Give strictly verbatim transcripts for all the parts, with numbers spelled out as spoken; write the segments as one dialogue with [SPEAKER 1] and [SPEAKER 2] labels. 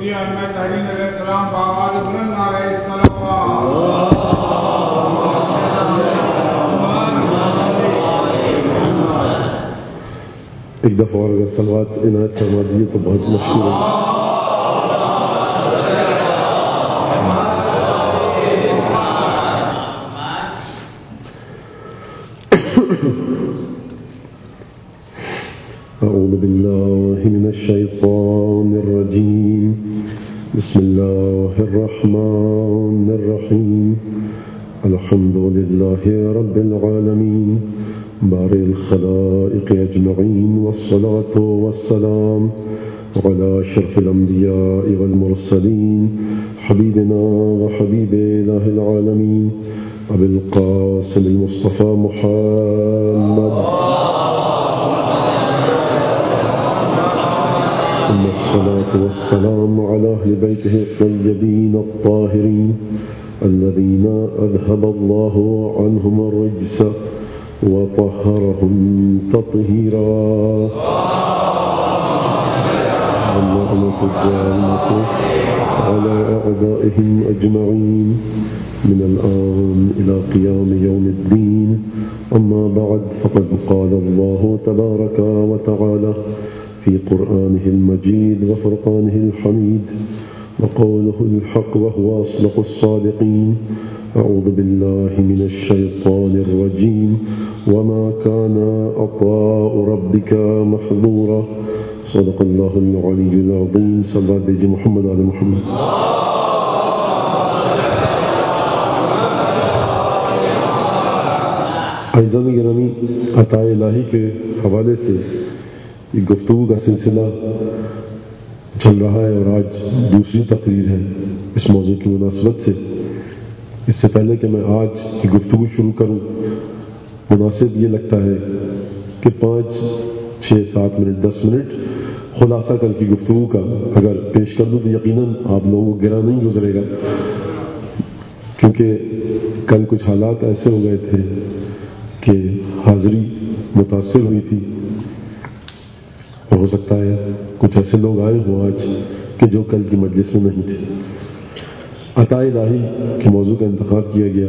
[SPEAKER 1] میں تحریر علیہ السلام بآواز بلند نعرہ صلوات.
[SPEAKER 2] ایک دفعہ اور اگر صلوات عنایت فرما دیے تو بہت مشکور ہے. أعوذ بالله من الشيطان الرجيم. بسم الله الرحمن الرحيم. الحمد لله رب العالمين بارئ الخلائق أجمعين، والصلاة والسلام على أشرف الأنبياء والمرسلين حبيبنا وحبيب إله العالمين أبي القاسم المصطفى محمد، ثم الصلاة والسلام على أهل بيته الطيبين الطاهرين الذين أذهب الله عنهم الرجس وطهرهم تطهيرا. اللعنة الدائمة على أعدائهم أجمعين من الآن إلى قيام يوم الدين. أما بعد، فقد قال الله تبارك وتعالى في قرآنه المجيد وفرقانه الحميد وقوله الحق وهو أصدق الصادقين. أعوذ بالله من الشيطان الرجيم. وما كان عطاء ربك محظورا. صدق الله العلي العظيم. صلى الله عليه محمد على محمد. عزیزان گرامی، عطاء الہی کے حوالے سے یہ گفتگو کا سلسلہ چل رہا ہے اور آج دوسری تقریر ہے اس موضوع کی مناسبت سے. اس سے پہلے کہ میں آج کی گفتگو شروع کروں، مناسب یہ لگتا ہے کہ پانچ چھ سات منٹ دس منٹ خلاصہ کل کی گفتگو کا اگر پیش کر دوں تو یقیناً آپ لوگوں کو گرا نہیں گزرے گا، کیونکہ کل کچھ حالات ایسے ہو گئے تھے کہ حاضری متاثر ہوئی تھی، اور ہو سکتا ہے کچھ ایسے لوگ آئے ہوں آج کہ جو کل کی مجلس میں نہیں تھے. عطاء الہی کے موضوع کا انتخاب کیا گیا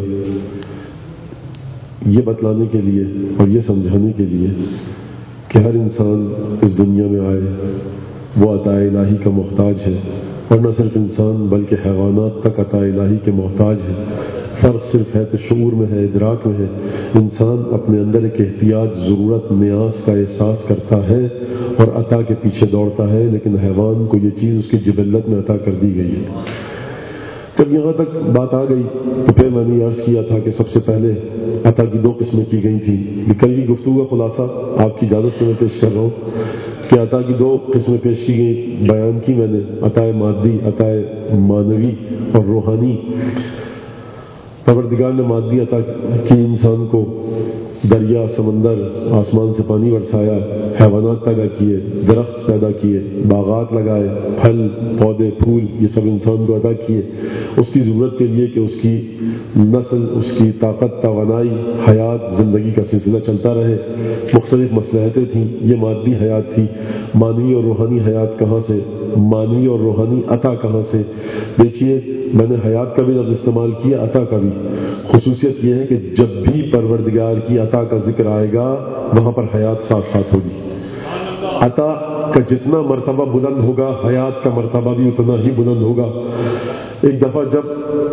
[SPEAKER 2] یہ بتلانے کے لیے اور یہ سمجھانے کے لیے کہ ہر انسان اس دنیا میں آئے وہ عطاء الہی کا محتاج ہے، اور نہ صرف انسان بلکہ حیوانات تک عطاء الہی کے محتاج ہے. فرق صرف ہے تو شعور میں ہے، ادراک میں ہے. انسان اپنے اندر ایک احتیاط، ضرورت، نیاز کا احساس کرتا ہے اور عطا کے پیچھے دوڑتا ہے، لیکن حیوان کو یہ چیز اس کی جبلت میں عطا کر دی گئی ہے. جب یہاں تک بات آ گئی تو پھر میں نے عرض کیا تھا کہ سب سے پہلے عطا کی دو قسمیں کی گئی تھیں. کل کی گفتگو کا خلاصہ آپ کی اجازت سے میں پیش کر رہا ہوں کہ عطا کی دو قسمیں پیش کی گئی، بیان کی میں نے، عطا مادی، عطا معنوی اور روحانی. پروردگار نے مادی عطا کی انسان کو، دریا، سمندر، آسمان سے پانی برسایا، حیوانات پیدا کیے، درخت پیدا کیے، باغات لگائے، پھل، پودے، پھول، یہ سب انسان کو عطا کیے اس کی ضرورت کے لیے کہ اس کی نسل، اس کی طاقت، توانائی، حیات، زندگی کا سلسلہ چلتا رہے. مختلف مصلحتیں تھیں، یہ مادی حیات تھی. معنوی اور روحانی حیات کہاں سے، معنوی اور روحانی عطا کہاں سے؟ دیکھیے، میں نے حیات کا بھی لفظ استعمال کیا، عطا کا بھی. خصوصیت یہ ہے کہ جب بھی پروردگار کی عطا کا ذکر آئے گا وہاں پر حیات ساتھ ساتھ ہوگی. عطا کا جتنا مرتبہ بلند ہوگا حیات کا مرتبہ بھی اتنا ہی بلند ہوگا. ایک دفعہ جب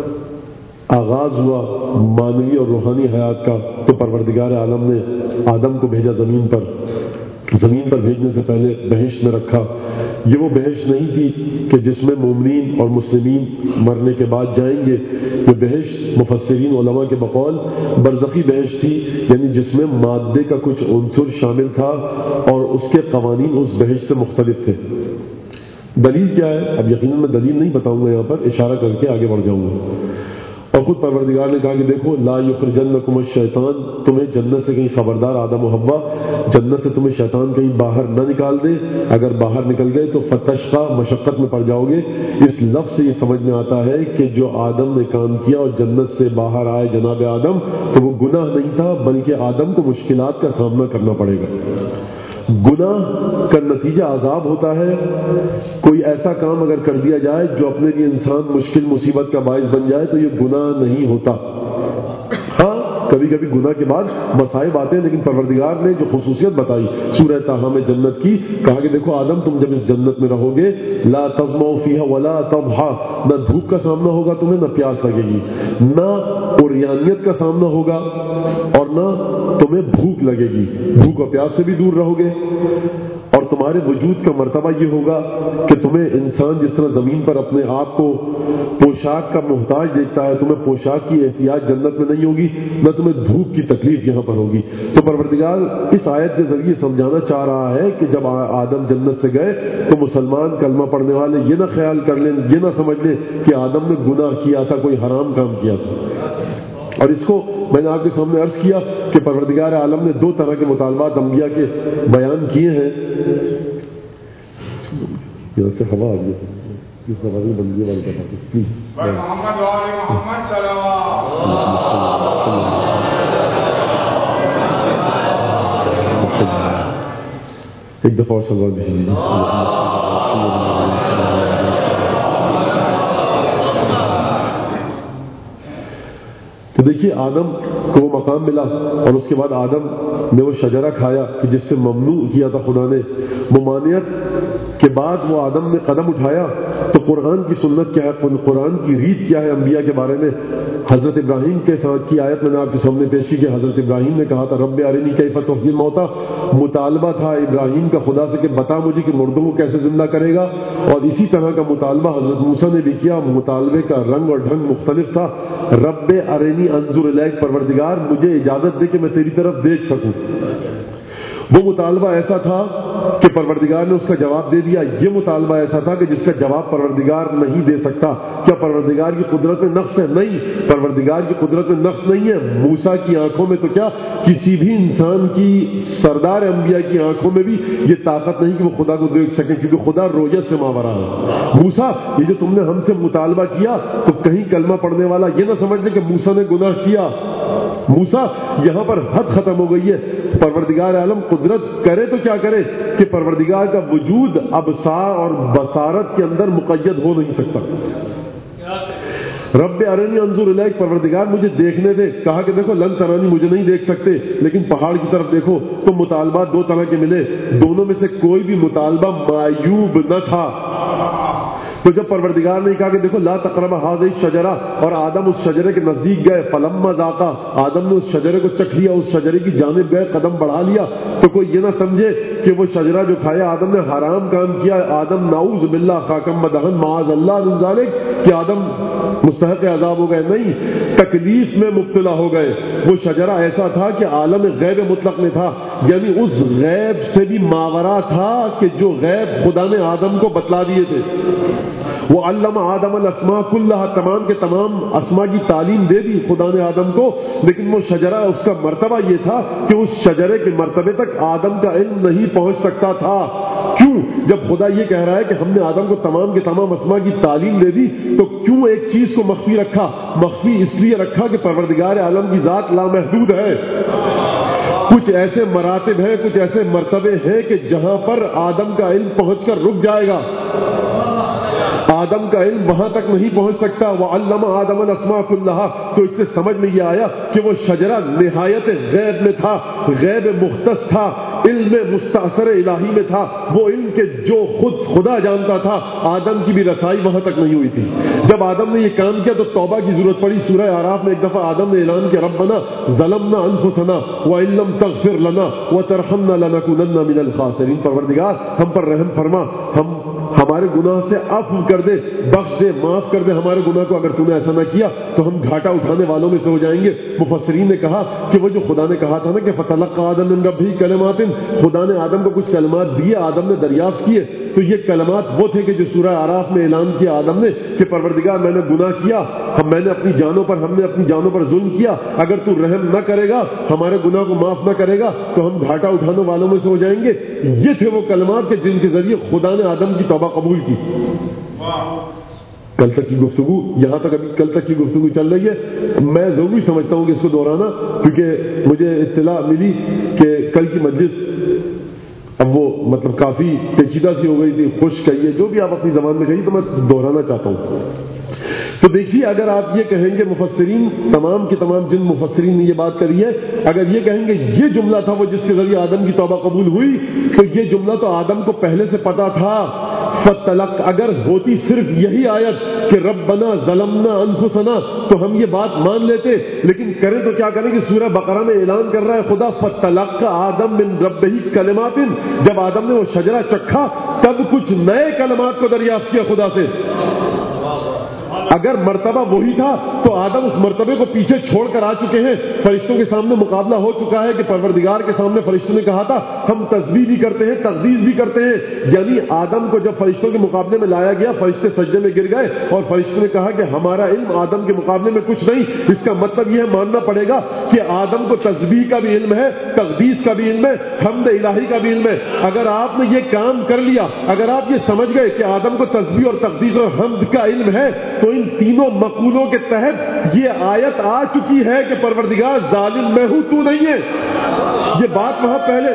[SPEAKER 2] آغاز ہوا معنوی اور روحانی حیات کا تو پروردگار عالم نے آدم کو بھیجا زمین پر. زمین پر بھیجنے سے پہلے بہشت میں رکھا. یہ وہ بہشت نہیں تھی کہ جس میں مومنین اور مسلمین مرنے کے بعد جائیں گے. یہ بہشت مفسرین علماء کے بقول برزخی بہشت تھی، یعنی جس میں مادے کا کچھ عنصر شامل تھا اور اس کے قوانین اس بہشت سے مختلف تھے. دلیل کیا ہے؟ اب یقیناً میں دلیل نہیں بتاؤں گا، یہاں پر اشارہ کر کے آگے بڑھ جاؤں گا. اور خود پروردگار نے کہا کہ دیکھو، لا یخرجنکم الشیطان، تمہیں جنت سے کہیں خبردار آدم و حوا، جنت سے تمہیں شیطان کہیں باہر نہ نکال دے. اگر باہر نکل گئے تو فتشقا، مشقت میں پڑ جاؤ گے. اس لفظ سے یہ سمجھ میں آتا ہے کہ جو آدم نے کام کیا اور جنت سے باہر آئے جناب آدم، تو وہ گناہ نہیں تھا بلکہ آدم کو مشکلات کا سامنا کرنا پڑے گا. گناہ کا نتیجہ عذاب ہوتا ہے. کوئی ایسا کام اگر کر دیا جائے جو اپنے لیے انسان مشکل مصیبت کا باعث بن جائے تو یہ گناہ نہیں ہوتا. ہاں کبھی کبھی گناہ کے بعد مصائب آتے ہیں، لیکن پروردگار نے جو خصوصیت بتائی سورہ طٰہٰ میں جنت کی، کہا کہ دیکھو آدم تم جب اس جنت میں رہو گے لا تظمؤ فیہا ولا تضحیٰ، نہ دھوپ کا سامنا ہوگا تمہیں، نہ پیاس لگے گی، نہ عریانیت کا سامنا ہوگا اور نہ تمہیں بھوک لگے گی، بھوک اور پیاس سے بھی دور رہو گے. اور تمہارے وجود کا مرتبہ یہ ہوگا کہ تمہیں انسان جس طرح زمین پر اپنے آپ کو پوشاک کا محتاج دیکھتا ہے، تمہیں پوشاک کی احتیاج جنت میں نہیں ہوگی، نہ تمہیں دھوپ کی تکلیف یہاں پر ہوگی. تو پروردگار اس آیت کے ذریعے سمجھانا چاہ رہا ہے کہ جب آدم جنت سے گئے تو مسلمان کلمہ پڑھنے والے یہ نہ خیال کر لیں، یہ نہ سمجھ لیں کہ آدم نے گناہ کیا تھا، کوئی حرام کام کیا تھا. اور اس کو میں نے آپ کے سامنے عرض کیا کہ پروردگار عالم نے دو طرح کے مطالبات انبیاء کے بیان کیے ہیں. یہاں سے ہوا آ گئی اس زمانے میں بندی والے کا پلیز
[SPEAKER 1] محمد وعلی محمد صلوات.
[SPEAKER 2] ایک دفعہ اور سلوات بھیجیے. تو دیکھیے آدم کو وہ مقام ملا اور اس کے بعد آدم نے وہ شجرہ کھایا کہ جس سے ممنوع کیا تھا خدا نے. ممانعت کے بعد وہ آدم نے قدم اٹھایا تو قرآن کی سنت کیا ہے، قرآن کی ریت کیا ہے انبیاء کے بارے میں. حضرت ابراہیم کے ساتھ کی آیت میں نے آپ کے سامنے پیش کی کہ حضرت ابراہیم نے کہا تھا رب ارنی کیف تحیی الموتیٰ. مطالبہ تھا ابراہیم کا خدا سے کہ بتا مجھے کہ مردوں کو کیسے زندہ کرے گا. اور اسی طرح کا مطالبہ حضرت موسیٰ نے بھی کیا. مطالبے کا رنگ اور ڈھنگ مختلف تھا. رب ارنی انظر الیک، پروردگار مجھے اجازت دے کہ میں تیری طرف دیکھ سکوں. وہ مطالبہ ایسا تھا کہ پروردگار نے اس کا جواب دے دیا. یہ مطالبہ ایسا تھا کہ جس کا جواب پروردگار نہیں دے سکتا. کیا پروردگار کی قدرت میں نقص ہے؟ نہیں، پروردگار کی قدرت میں نقص نہیں ہے. موسیٰ کی آنکھوں میں تو کیا کسی بھی انسان کی، سردار انبیاء کی آنکھوں میں بھی یہ طاقت نہیں کہ وہ خدا کو دیکھ سکیں، کیونکہ خدا رویت سے ماورا ہے. موسیٰ یہ جو تم نے ہم سے مطالبہ کیا تو کہیں کلمہ پڑھنے والا یہ نہ سمجھ لے کہ موسیٰ نے گناہ کیا. موسیٰ یہاں پر حد ختم ہو گئی ہے. پروردگار عالم قدرت کرے تو کیا کرے کہ پروردگار کا وجود ابصار اور بصارت کے اندر مقید ہو نہیں سکتا. رب ارنی انظر الیک، پروردگار مجھے دیکھنے دے. کہا کہ دیکھو لن ترانی، مجھے نہیں دیکھ سکتے، لیکن پہاڑ کی طرف دیکھو. تو مطالبات دو طرح کے ملے، دونوں میں سے کوئی بھی مطالبہ معیوب نہ تھا. تو جب پروردگار نے کہا کہ دیکھو لا تقرب هذه الشجرہ، اور آدم اس شجرے کے نزدیک گئے، فلما ذاقا، آدم نے اس شجرے کو چکھ لیا، اس شجرے کی جانب گئے، قدم بڑھا لیا. تو کوئی یہ نہ سمجھے کہ وہ شجرہ جو کھایا آدم نے حرام کام کیا. آدم نعوذ باللہ خاکم بدہن معاذ اللہ من ذالک، کہ آدم مستحق عذاب ہو گئے. نہیں، تکلیف میں مبتلا ہو گئے. وہ شجرہ ایسا تھا کہ عالم غیب مطلق میں تھا، یعنی اس غیب سے بھی ماورا تھا کہ جو غیب خدا نے آدم کو بتلا دیے تھے. وہ علم آدم الاسماء کلها، تمام کے تمام اسماء کی تعلیم دے دی خدا نے آدم کو. لیکن وہ شجرہ، اس کا مرتبہ یہ تھا کہ اس شجرے کے مرتبے تک آدم کا علم نہیں پہنچ سکتا تھا. کیوں؟ جب خدا یہ کہہ رہا ہے کہ ہم نے آدم کو تمام کے تمام اسماء کی تعلیم دے دی تو کیوں ایک چیز کو مخفی رکھا؟ مخفی اس لیے رکھا کہ پروردگار عالم کی ذات لامحدود ہے. کچھ ایسے مراتب ہیں، کچھ ایسے مرتبے ہیں کہ جہاں پر آدم کا علم پہنچ کر رک جائے گا. آدم کا علم وہاں تک نہیں پہنچ سکتا. وَعَلَّمَ آدَمَ الْأَسْمَاءَ كُلَّهَا، تو اس سے سمجھ میں یہ آیا کہ وہ شجرہ نہایت غیب میں تھا، غیب مختص تھا، علم مستأثر الہی میں تھا. وہ علم کے جو خود خدا جانتا تھا، آدم کی بھی رسائی وہاں تک نہیں ہوئی تھی. جب آدم نے یہ کام کیا تو توبہ کی ضرورت پڑی. سورہ اعراف میں ایک دفعہ آدم نے اعلان کیا ربنا ظلمنا انفسنا وان لم تغفر لنا وترحمنا لنكونن من الخاسرین، پروردگار ہم پر رحم فرما، ہم ہمارے گناہ سے عفو کر دے، بخش دے، معاف کر دے ہمارے گناہ کو. اگر تم نے ایسا نہ کیا تو ہم گھاٹا اٹھانے والوں میں سے ہو جائیں گے. مفسرین نے کہا کہ وہ جو خدا نے کہا تھا نا کہ فتلقى آدم من ربہ کلمات، خدا نے آدم کو کچھ کلمات دیے، آدم نے دریافت کیے. تو یہ کلمات وہ تھے کہ جو سورہ اعراف میں اعلان کیا آدم نے کہ پروردگار میں نے گناہ کیا، ہم میں نے اپنی جانوں پر ہم نے اپنی جانوں پر ظلم کیا. اگر تو رحم نہ کرے گا، ہمارے گناہ کو معاف نہ کرے گا تو ہم گھاٹا اٹھانے والوں میں سے ہو جائیں گے. یہ تھے وہ کلمات کہ جن کے ذریعے خدا نے آدم کی توبہ قبول کی. کل تک کی گفتگو یہاں تک، ابھی کل تک کی گفتگو چل رہی ہے. میں ضروری سمجھتا ہوں کہ اس کو دہرانا، کیونکہ مجھے اطلاع ملی کہ کل کی مجلس اب وہ مطلب کافی پیچیدہ سی ہو گئی تھی، خوش کہیے جو بھی آپ اپنی زبان میں کہیے، تو میں دہرانا چاہتا ہوں. تو دیکھیے اگر آپ یہ کہیں گے، مفسرین تمام کے تمام جن مفسرین نے یہ بات کری ہے، اگر یہ کہیں گے یہ جملہ تھا وہ جس کے ذریعے آدم کی توبہ قبول ہوئی، تو یہ جملہ تو آدم کو پہلے سے پتا تھا. فتلق اگر ہوتی صرف یہی آیت کہ ربنا ظلمنا انفسنا تو ہم یہ بات مان لیتے، لیکن کریں تو کیا کریں کہ سورہ بقرہ میں اعلان کر رہا ہے خدا فتلق آدم من ربہ کلمات، جب آدم نے وہ شجرہ چکھا تب کچھ نئے کلمات کو دریافت کیا خدا سے. اگر مرتبہ وہی تھا تو آدم اس مرتبے کو پیچھے چھوڑ کر آ چکے ہیں. فرشتوں کے سامنے مقابلہ ہو چکا ہے کہ پروردگار کے سامنے فرشتوں نے کہا تھا ہم تسبیح بھی کرتے ہیں، تقدیس بھی کرتے ہیں. یعنی آدم کو جب فرشتوں کے مقابلے میں لایا گیا، فرشتے سجدے میں گر گئے اور فرشتوں نے کہا کہ ہمارا علم آدم کے مقابلے میں کچھ نہیں. اس کا مطلب یہ ماننا پڑے گا کہ آدم کو تسبیح کا بھی علم ہے، تقدیس کا بھی علم ہے، حمد الہی کا بھی علم ہے. اگر آپ نے یہ کام کر لیا، اگر آپ یہ سمجھ گئے کہ آدم کو تسبیح اور تقدیس اور حمد کا علم ہے، تو ان تینوں مقولوں کے تحت یہ آیت آ چکی ہے کہ پروردگار ظالم میں ہوں، تو نہیں ہے. یہ بات وہاں پہلے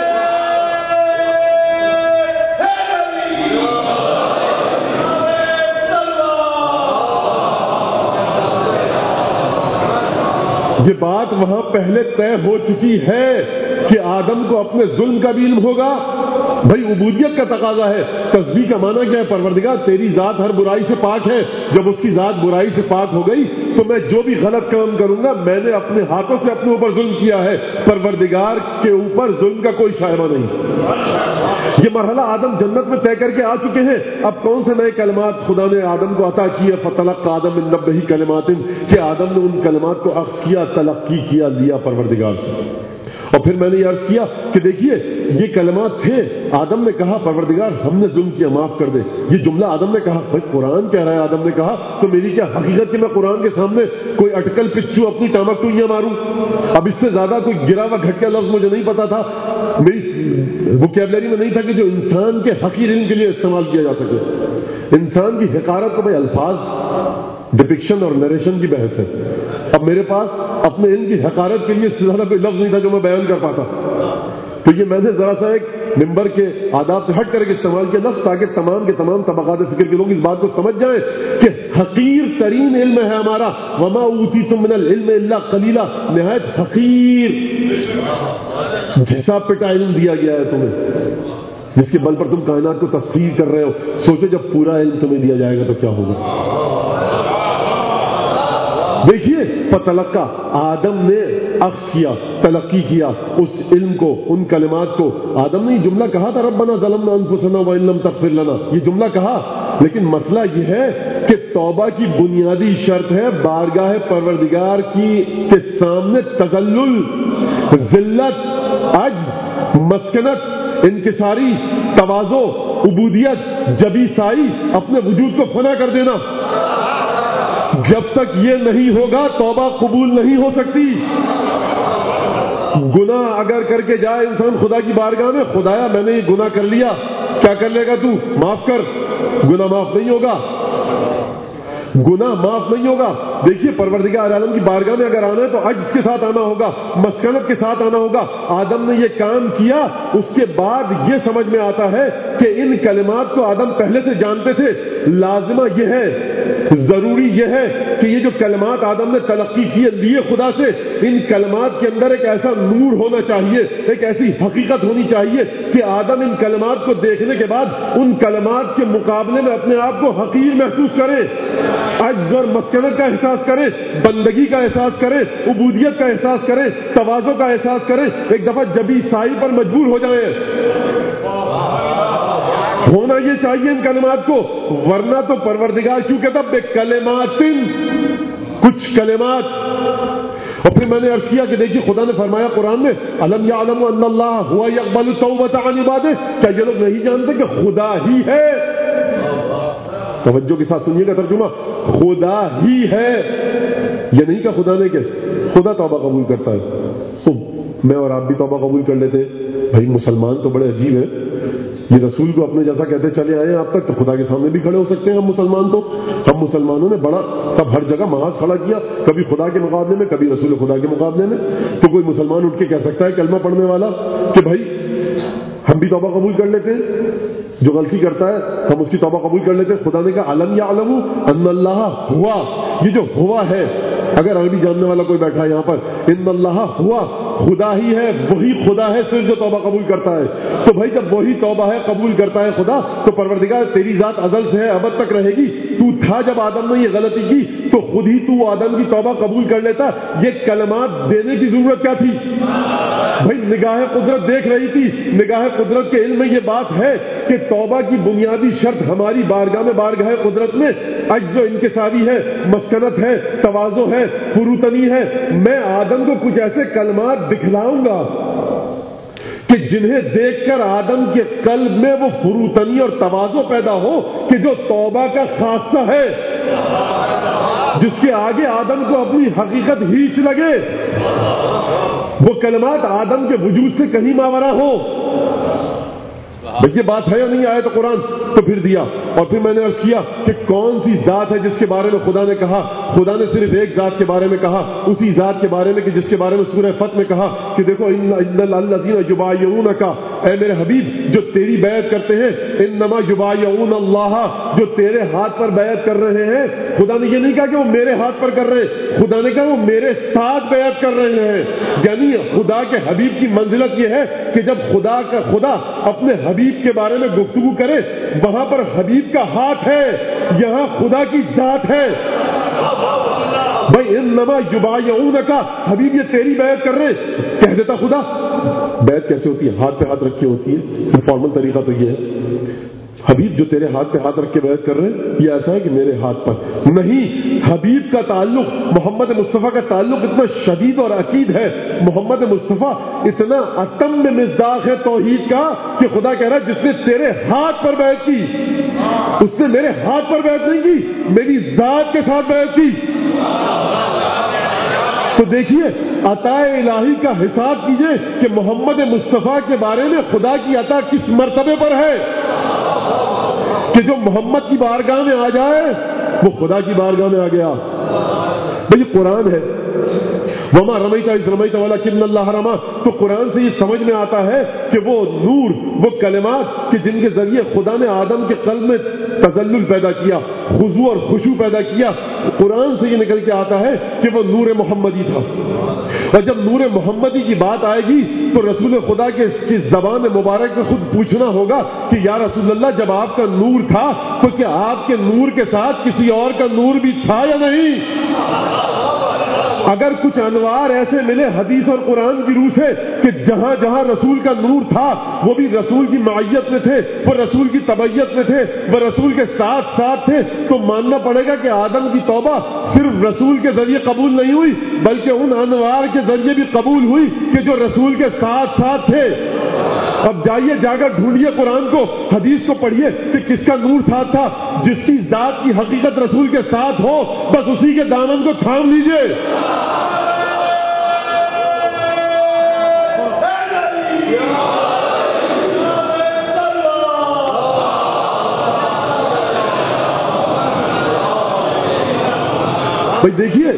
[SPEAKER 2] یہ بات وہاں پہلے طے ہو چکی ہے کہ آدم کو اپنے ظلم کا بھی علم ہوگا. بھائی عبودیت کا تقاضا ہے. تسبیح کا معنی کیا ہے؟ پروردگار تیری ذات ہر برائی سے پاک ہے. جب اس کی ذات برائی سے پاک ہو گئی تو میں جو بھی غلط کام کروں گا، میں نے اپنے ہاتھوں سے اپنے اوپر ظلم کیا ہے. پروردگار کے اوپر ظلم کا کوئی شائبہ نہیں. یہ مرحلہ آدم جنت میں طے کر کے آ چکے ہیں. اب کون سے نئے کلمات خدا نے آدم کو عطا کیے؟ فتلق آدم من ربہ کلمات، کہ آدم نے ان کلمات کو اخذ کیا، تلقی کیا، لیا پروردگار سے. اور پھر میں نے یہ عرض کیا کہ دیکھیے یہ کلمات تھے. آدم نے کہا پروردگار ہم نے ظلم کیا، معاف کر دے. یہ جملہ آدم نے کہا. بھائی قرآن کہہ رہا ہے آدم نے کہا، تو میری کیا حقیقت کہ میں قرآن کے سامنے کوئی اٹکل پچو اپنی ٹامک ٹوئیاں ماروں؟ اب اس سے زیادہ کوئی گرا ہوا گھٹیا لفظ مجھے نہیں پتا تھا، میری ووکیبلری میں نہیں تھا کہ جو انسان کے حقیر علم کے لیے استعمال کیا جا سکے. انسان کی حقارت کو بھائی الفاظ، ڈپکشن اور نریشن کی بحث ہے. اب میرے پاس اپنے علم کی حقارت کے لیے اس سے زیادہ کوئی لفظ نہیں تھا جو میں بیان کر پاتا. تو یہ میں نے ذرا سا ایک ممبر کے آداب سے ہٹ کر کے استعمال کیا لفظ، تاکہ تمام کے تمام طبقات فکر کے لوگ اس بات کو سمجھ جائیں کہ حقیر ترین علم ہے ہمارا. وما اوتیتم من العلم الا قلیلا، نہایت حقیر حساب پٹا علم دیا گیا ہے تمہیں، جس کے بل پر تم کائنات کو تفسیر کر رہے ہو. سوچو جب پورا علم تمہیں دیا جائے گا تو کیا ہوگا. دیکھیے فتلقا آدم نے اخذ کیا، تلقی کیا اس علم کو، ان کلمات کو. آدم نے یہ جملہ کہا تھا ربنا ظلمنا انفسنا وان لم تغفر لنا، یہ جملہ کہا. لیکن مسئلہ یہ ہے کہ توبہ کی بنیادی شرط ہے بارگاہ پروردگار کی کے سامنے تذلل، ذلت، عجز، مسکنت، انکساری، تواضع، عبودیت، جبیسائی، اپنے وجود کو فنا کر دینا. جب تک یہ نہیں ہوگا توبہ قبول نہیں ہو سکتی. گناہ اگر کر کے جائے انسان خدا کی بارگاہ میں، خدایا میں نے یہ گناہ کر لیا، کیا کر لے گا تو؟ معاف کر. گناہ معاف نہیں ہوگا، گناہ معاف نہیں ہوگا. دیکھیے پروردگار عالم کی بارگاہ میں اگر آنا ہے تو عجز کے ساتھ آنا ہوگا، مسکنت کے ساتھ آنا ہوگا. آدم نے یہ کام کیا، اس کے بعد یہ سمجھ میں آتا ہے کہ ان کلمات کو آدم پہلے سے جانتے تھے. لازمہ یہ ہے، ضروری یہ ہے کہ یہ جو کلمات آدم نے تلقی کیے لیے خدا سے، ان کلمات کے اندر ایک ایسا نور ہونا چاہیے، ایک ایسی حقیقت ہونی چاہیے کہ آدم ان کلمات کو دیکھنے کے بعد ان کلمات کے مقابلے میں اپنے آپ کو حقیر محسوس کرے، عجز اور مسکنت کا احساس کرے، بندگی کا احساس کرے، عبودیت کا احساس کرے، تواضع کا احساس کرے. ایک دفعہ جبی سائی پر مجبور ہو جائیں. ہونا یہ چاہیے ان کلمات کو، ورنہ تو پروردگار کیوں کہتا بے کلمات، کچھ کلمات. اور پھر میں نے عرض کیا کہ دیکھیے خدا نے فرمایا قرآن میں الم یعلم ان اللہ ہوا یقبل التوبۃ عن عبادہ، کیا یہ لوگ نہیں جانتے کہ خدا ہی ہے؟ توجہ کے ساتھ سنیے گا ترجمہ، خدا ہی ہے. یہ نہیں کہ خدا نے کہ خدا توبہ قبول کرتا ہے تو میں اور آپ بھی توبہ قبول کر لیتے. بھائی مسلمان تو بڑے عجیب ہیں، یہ رسول کو اپنے جیسا کہتے چلے آئے آپ تک، تو خدا کے سامنے بھی کھڑے ہو سکتے ہیں ہم مسلمان. تو ہم مسلمانوں نے بڑا سب ہر جگہ محاذ کھڑا کیا، کبھی خدا کے مقابلے میں، کبھی رسول خدا کے مقابلے میں. تو کوئی مسلمان اٹھ کے کہہ سکتا ہے کلمہ پڑھنے والا کہ بھائی ہم بھی توبہ قبول کر لیتے ہیں، جو غلطی کرتا ہے ہم اس کی توبہ قبول کر لیتے ہیں. خدا نے کہا علم یعلم ان اللہ ہوا، یہ جو ہوا ہے، اگر عربی جاننے والا کوئی بیٹھا ہے یہاں پر، ان اللہ ہوا، خدا ہی ہے، وہی خدا ہے صرف جو توبہ قبول کرتا ہے. تو بھائی جب وہی توبہ ہے قبول کرتا ہے خدا، تو پروردگار تیری ذات ازل سے ہے، ابد تک رہے گی. تو تھا جب آدم نے یہ غلطی کی تو خود ہی تو آدم کی توبہ قبول کر لیتا. یہ کلمات دینے کی ضرورت کیا تھی؟ بھائی نگاہ قدرت دیکھ رہی تھی، نگاہ قدرت کے علم میں یہ بات ہے کہ توبہ کی بنیادی شرط ہماری بارگاہ میں، بارگاہ قدرت میں عجز و انکساری ہے، مسکنت ہے، تواضع ہے، فروتنی ہے. میں آدم کو کچھ ایسے کلمات دکھلاؤں گا کہ جنہیں دیکھ کر آدم کے قلب میں وہ فروتنی اور تواضع پیدا ہو کہ جو توبہ کا خاصہ ہے، جس کے آگے آدم کو اپنی حقیقت ہیچ لگے. وہ کلمات آدم کے وجود سے کہیں ماورا ہو. یہ بات ہے یا نہیں؟ آئے تو قرآن تو پھر دیا. اور پھر میں نے عرض کیا کہ کون سی ذات ہے جس کے بارے میں خدا نے کہا؟ خدا نے صرف ایک ذات کے بارے میں کہا، اسی ذات کے بارے میں کہ جس کے بارے میں سورہ فتح میں کہا کہ دیکھو ان الذین یبایعونک، اے میرے حبیب جو تیری بیعت کرتے ہیں، انما یبایعون اللہ، جو تیرے ہاتھ پر بیعت کر رہے ہیں. خدا نے یہ نہیں کہا کہ وہ میرے ہاتھ پر کر رہے ہیں، خدا نے کہا وہ میرے ساتھ بیعت کر رہے ہیں. یعنی خدا کے حبیب کی منزلت یہ ہے کہ جب خدا کا خدا اپنے حبیب کے بارے میں گفتگو کرے، وہاں پر حبیب کا ہاتھ ہے، یہاں خدا کی ذات ہے. بھائی انما یبایعونک، حبیب یہ تیری بیعت کر رہے ہیں. کہہ دیتا خدا بیعت کیسے ہوتی ہے؟ ہاتھ پہ ہاتھ رکھ کے ہوتی ہے. فارمل طریقہ تو یہ ہے، حبیب جو تیرے ہاتھ پہ ہاتھ رکھ کے بیعت کر رہے ہیں، یہ ایسا ہے کہ میرے ہاتھ پر نہیں. حبیب کا تعلق، محمد مصطفیٰ کا تعلق اتنا شدید اور عقید ہے. محمد مصطفیٰ اتنا اتم مصداق ہے توحید کا کہ خدا کہہ رہا ہے جس نے تیرے ہاتھ پر بیعت کی، اس نے میرے ہاتھ پر بیعت نہیں کی، میری ذات کے ساتھ بیعت کی. تو دیکھیے عطا الہی کا حساب کیجئے کہ محمد مصطفیٰ کے بارے میں خدا کی عطا کس مرتبے پر ہے کہ جو محمد کی بارگاہ میں آ جائے وہ خدا کی بارگاہ میں آ گیا. بھئی قرآن ہے، وما رمیت اذ رمیت ولکن اللہ رمی. تو قرآن سے یہ سمجھ میں آتا ہے کہ وہ نور، وہ کلمات کہ جن کے ذریعے خدا نے آدم کے قلب میں تذلل پیدا کیا، خضوع اور خشوع پیدا کیا، قرآن سے یہ نکل کے آتا ہے کہ وہ نور محمدی تھا. اور جب نور محمدی کی بات آئے گی تو رسول خدا کے کی زبان مبارک سے خود پوچھنا ہوگا کہ یا رسول اللہ جب آپ کا نور تھا تو کیا آپ کے نور کے ساتھ کسی اور کا نور بھی تھا یا نہیں؟ اگر کچھ انوار ایسے ملے حدیث اور قرآن کی روح سے کہ جہاں جہاں رسول کا نور تھا وہ بھی رسول کی معیت میں تھے، وہ رسول کی تبعیت میں تھے، وہ رسول کے ساتھ ساتھ تھے، تو ماننا پڑے گا کہ آدم کی توبہ صرف رسول کے ذریعے قبول نہیں ہوئی بلکہ ان انوار کے ذریعے بھی قبول ہوئی کہ جو رسول کے ساتھ ساتھ تھے. اب جائیے جا کر ڈھونڈیے قرآن کو، حدیث کو پڑھیے کہ کس کا نور ساتھ تھا. جس کی ذات کی حقیقت رسول کے ساتھ ہو بس اسی کے دامن کو تھام لیجئے. بھائی دیکھیے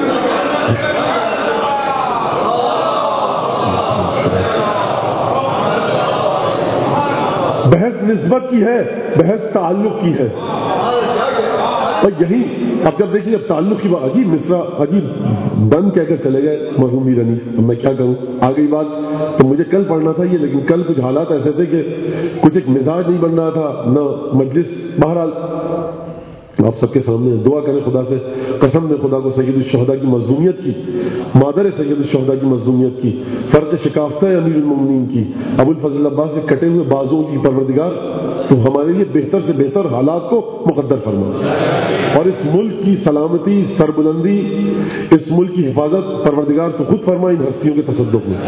[SPEAKER 2] بحث نسبت کی ہے، بحث تعلق کی ہے. اور یہی اب جب دیکھیے اب تعلق کی بات، عجیب مصرا عجیب بند کہہ کر چلے گئے مرحوم میر انیس. اب میں کیا کروں، آ گئی بات. تو مجھے کل پڑھنا تھا یہ، لیکن کل کچھ حالات ایسے تھے کہ کچھ ایک مزاج نہیں بن رہا تھا نہ مجلس. بہرحال آپ سب کے سامنے دعا کریں خدا سے، قسم دیں خدا کو سید الشہداء کی مظلومیت کی، مادر سید الشہداء کی مظلومیت کی، فرق شکافتہ امیر المومنین کی، ابو الفضل عباس سے کٹے ہوئے بازوں کی پروردگار تو ہمارے لیے بہتر سے بہتر حالات کو مقدر فرما، اور اس ملک کی سلامتی، سربلندی، اس ملک کی حفاظت پروردگار تو خود فرما ان ہستیوں کے تصدق میں.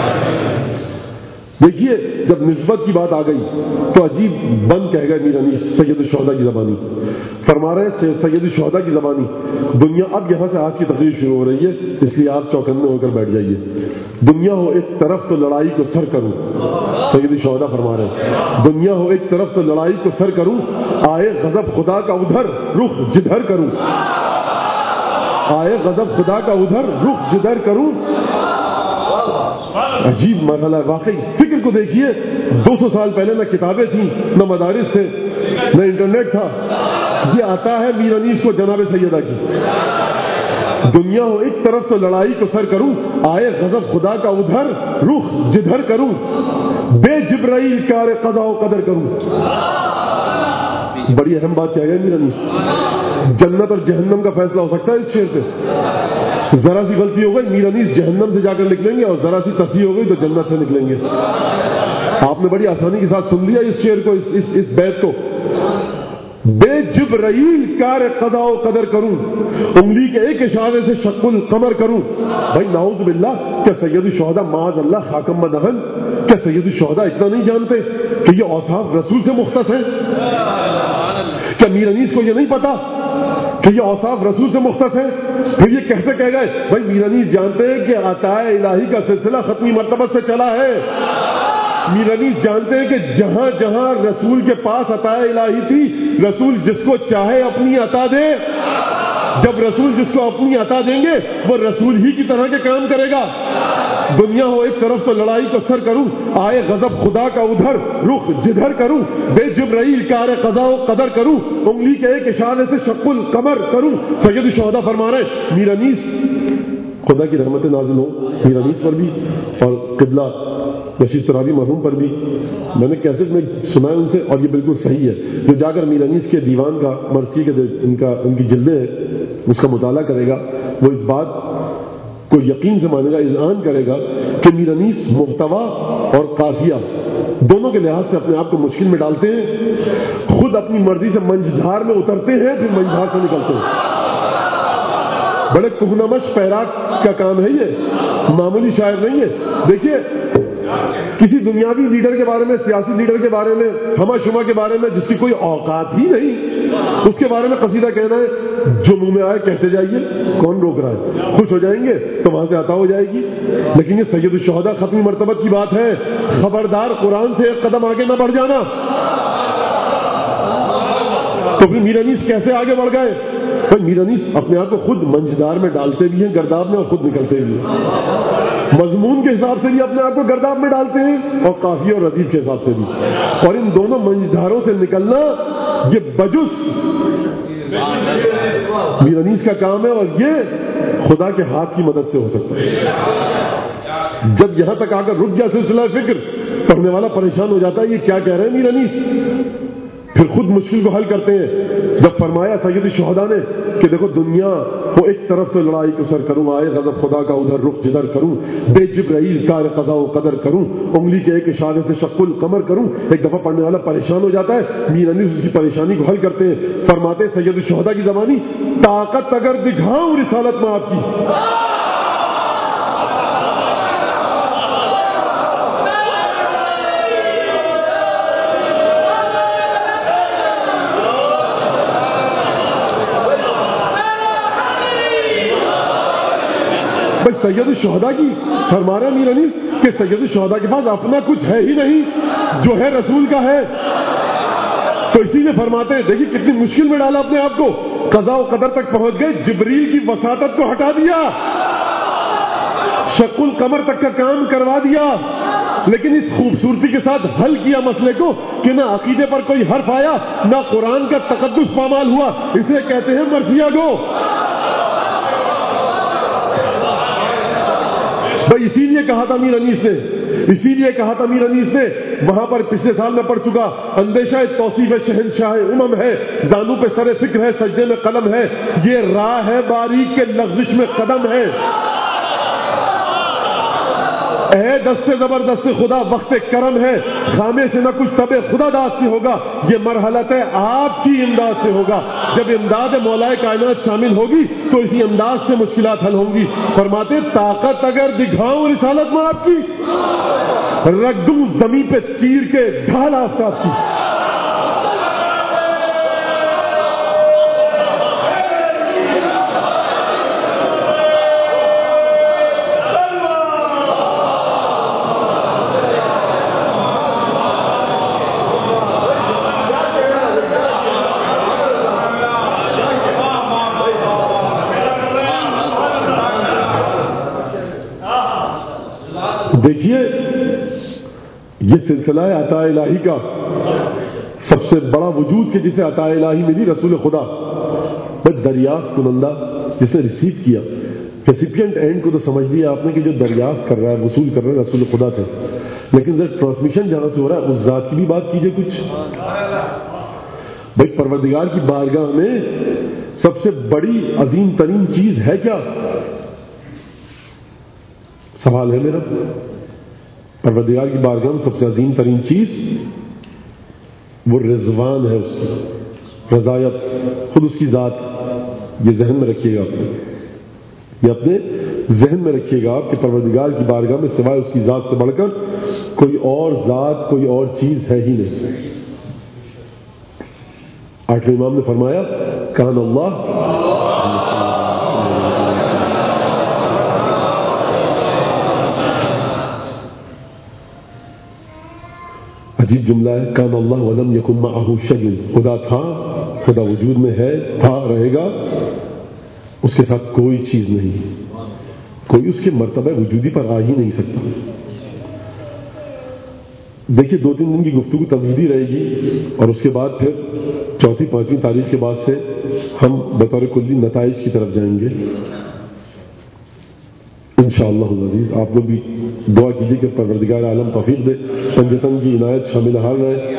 [SPEAKER 2] دیکھیے جب نسبت کی بات آ گئی تو عجیب بند کہہ گئے میر انیس سید الشہداء کی زبانی. فرما رہے ہیں سید الشہداء کی زبانی دنیا. اب یہاں سے آج کی تقریر شروع ہو رہی ہے اس لیے آپ چوکنے ہو کر بیٹھ جائیے. دنیا ہو ایک طرف تو لڑائی کو سر کروں، سید الشہداء فرما رہے ہیں دنیا ہو ایک طرف تو لڑائی کو سر کروں، آئے غضب خدا کا ادھر رخ جدھر کروں، آئے غضب خدا کا ادھر رخ جدھر کروں. عجیب مرحلہ ہے واقعی. فکر کو دیکھیے، دو سو سال پہلے نہ کتابیں تھیں، نہ مدارس تھے، نہ انٹرنیٹ تھا. یہ آتا ہے میر انیس کو جناب سیدہ کی. دنیا ہو ایک طرف تو لڑائی کو سر کروں، آئے غضب خدا کا ادھر رخ جدھر کروں، بے جبرائیل کار قضا و قدر کروں. بڑی اہم بات کیا ہے میر انیس. جنت اور جہنم کا فیصلہ ہو سکتا ہے اس شعر پہ. ذرا سی غلطی ہو گئی میر انیس جہنم سے جا کر نکلیں گے، اور ذرا سی تصحیح ہو گئی تو جنت سے نکلیں گے. آپ نے بڑی آسانی کے ساتھ سن لیا اس شعر کو، اس, اس, اس بیت کو. بے جبرائیل کار قضا و قدر کروں، انگلی کے ایک اشارے سے شق القمر کروں. بھائی نعوذ باللہ، کیا سید الشہداء معاذ اللہ خاکم مدہن، کیا سید الشہداء اتنا نہیں جانتے کہ یہ اوصاف رسول سے مختص ہیں؟ کیا میر انیس کو یہ نہیں پتا کہ یہ اوصاف رسول سے مختص ہیں؟ پھر یہ کیسے کہہ گئے؟ بھائی میر انیس جانتے ہیں کہ عطاء الہی کا سلسلہ ختمی مرتبہ سے چلا ہے. میر انیس جانتے ہیں کہ جہاں جہاں رسول کے پاس عطاء الہی تھی، رسول جس کو چاہے اپنی عطا دے. جب رسول جس کو اپنی عطا دیں گے وہ رسول ہی کی طرح کے کام کرے گا. دنیا ہو ایک طرف تو لڑائی کو سر کروں، آئے غضب خدا کا ادھر رخ جدھر کروں، بے جبرائیل کار قضا و قدر کروں، انگلی کے ایک اشارے سے شق القمر کروں. سید الشہداء فرما رہے ہیں میر انیس، خدا کی رحمت نازل ہو میر انیس پر بھی اور قبلہ رشید ترابی مرحوم پر بھی. میں نے کیسٹ میں سنا ہے ان سے، اور یہ بالکل صحیح ہے. جو جا کر میر انیس کے دیوان کا مرثی کے ان کا ان کی جلدیں ہیں اس کا مطالعہ کرے گا، وہ اس بات کو یقین سے مانے گا، اذعان کرے گا کہ میر انیس محتوا اور قافیہ دونوں کے لحاظ سے اپنے آپ کو مشکل میں ڈالتے ہیں. خود اپنی مرضی سے منجدھار میں اترتے ہیں، پھر منجدھار سے نکلتے ہیں. بڑے کہنمش پیراک کا کام ہے، یہ معمولی شاعر نہیں ہے. دیکھیے کسی دنیاوی لیڈر کے بارے میں، سیاسی لیڈر کے بارے میں، ہما شما کے بارے میں جس کی کوئی اوقات ہی نہیں، اس کے بارے میں قصیدہ کہنا ہے، جو منہ میں آئے کہتے جائیے، کون روک رہا ہے؟ خوش ہو جائیں گے تو وہاں سے عطا ہو جائے گی. لیکن یہ سید الشہداء ختمی مرتبہ کی بات ہے. خبردار قرآن سے ایک قدم آگے نہ بڑھ جانا. تو پھر میر انیس کیسے آگے بڑھ گئے؟ میر انیس اپنے آپ کو خود منجدار میں ڈالتے بھی ہیں، گرداب میں، اور خود نکلتے بھی ہیں. مضمون کے حساب سے بھی اپنے آپ کو گرداب میں ڈالتے ہیں، اور قافیہ اور ردیف کے حساب سے بھی. اور ان دونوں منجداروں سے نکلنا یہ بجس میر انیس کا کام ہے، اور یہ خدا کے ہاتھ کی مدد سے ہو سکتا ہے. جب یہاں تک آ کر رک گیا سلسلہ فکر، پڑھنے والا پریشان ہو جاتا ہے یہ کیا کہہ رہے ہیں میر انیس. پھر خود مشکل کو حل کرتے ہیں. جب فرمایا سید الشہداء نے کہ دیکھو دنیا کو ایک طرف تو لڑائی کو سر کروں، آئے غضب خدا کا ادھر رخ جدھر کروں، بے جبرائیل کار قضا و قدر کروں، انگلی کے ایک اشارے سے شق القمر کروں. ایک دفعہ پڑھنے والا پریشان ہو جاتا ہے. میر انیس اس کی پریشانی کو حل کرتے ہیں. فرماتے سید الشہداء کی زبانی، طاقت اگر دکھاؤں رسالت میں آپ کی. سید الشہداء کی فرما رہے میر انیس کہ سید الشہداء کے پاس اپنا کچھ ہے ہی نہیں، جو ہے رسول کا ہے. تو اسی لیے فرماتے ہیں، دیکھیے کتنی مشکل میں ڈالا اپنے آپ کو. قضاء و قدر تک پہنچ گئے، جبریل کی وساطت کو ہٹا دیا، شق القمر تک کا کام کروا دیا. لیکن اس خوبصورتی کے ساتھ حل کیا مسئلے کو کہ نہ عقیدے پر کوئی حرف آیا، نہ قرآن کا تقدس پامال ہوا. اسے کہتے ہیں مرثیہ گو. بھائی اسی لیے کہا تھا میر انیس نے، اسی لیے کہا تھا میر انیس نے وہاں پر پچھلے سال میں پڑھ چکا، اندیشہ توصیف شہنشاہ امم ہے، زانو پہ سر فکر ہے، سجدے میں قلم ہے، یہ راہ ہے باریک کے لغزش میں قدم ہے. اے دست زبردست خدا وقت کرم ہے، خامے سے نہ کچھ تب خدا داد سے ہوگا، یہ مرحلت ہے آپ کی امداد سے ہوگا. جب امداد مولا کائنات شامل ہوگی تو اسی انداز سے مشکلات حل ہوں گی. فرماتے طاقت اگر دکھاؤں رسالت میں آپ کی، رکھ دوں زمین پہ چیر کے ڈھال آفتاب کی. دیکھیے یہ سلسلہ ہے عطا الہی کا، سب سے بڑا وجود کہ جسے عطا الہی ملی رسول خدا، بس دریافت کنندہ جس نے ریسیو کیا، ریسیپینٹ اینڈ کو تو سمجھ لیا آپ نے کہ جو دریافت کر رہا ہے، وصول کر رہا ہے رسول خدا تھے، لیکن ذرا ٹرانسمیشن جہاں سے ہو رہا ہے اس ذات کی بھی بات کیجئے کچھ۔ بھائی پروردگار کی بارگاہ میں سب سے بڑی عظیم ترین چیز ہے کیا؟ سوال ہے میرا، پروردگار کی بارگاہ میں سب سے عظیم ترین چیز وہ رضوان ہے، اس کی رضایت، خود اس کی ذات۔ یہ ذہن میں رکھیے گا آپ نے، یہ اپنے ذہن میں رکھیے گا آپ کہ پروردگار کی بارگاہ میں سوائے اس کی ذات سے بڑھ کر کوئی اور ذات، کوئی اور چیز ہے ہی نہیں۔ آٹھویں امام نے فرمایا کان اللہ، عجیب جملہ ہے، کان اللہ ولم یکن معہ شیء، خدا تھا، خدا وجود میں ہے، تھا، رہے گا، اس کے ساتھ کوئی چیز نہیں، کوئی اس کے مرتبہ وجودی پر آ ہی نہیں سکتا۔ دیکھیے دو تین دن کی گفتگو تمہیدی رہے گی اور اس کے بعد پھر چوتھی پانچویں تاریخ کے بعد سے ہم بطور کلی نتائج کی طرف جائیں گے انشاءاللہ العزیز۔ آپ لوگ بھی دعا کیجیے کہ پروردگار عالم توفیق دے، پنجتن کی عنایت شامل حال رہے۔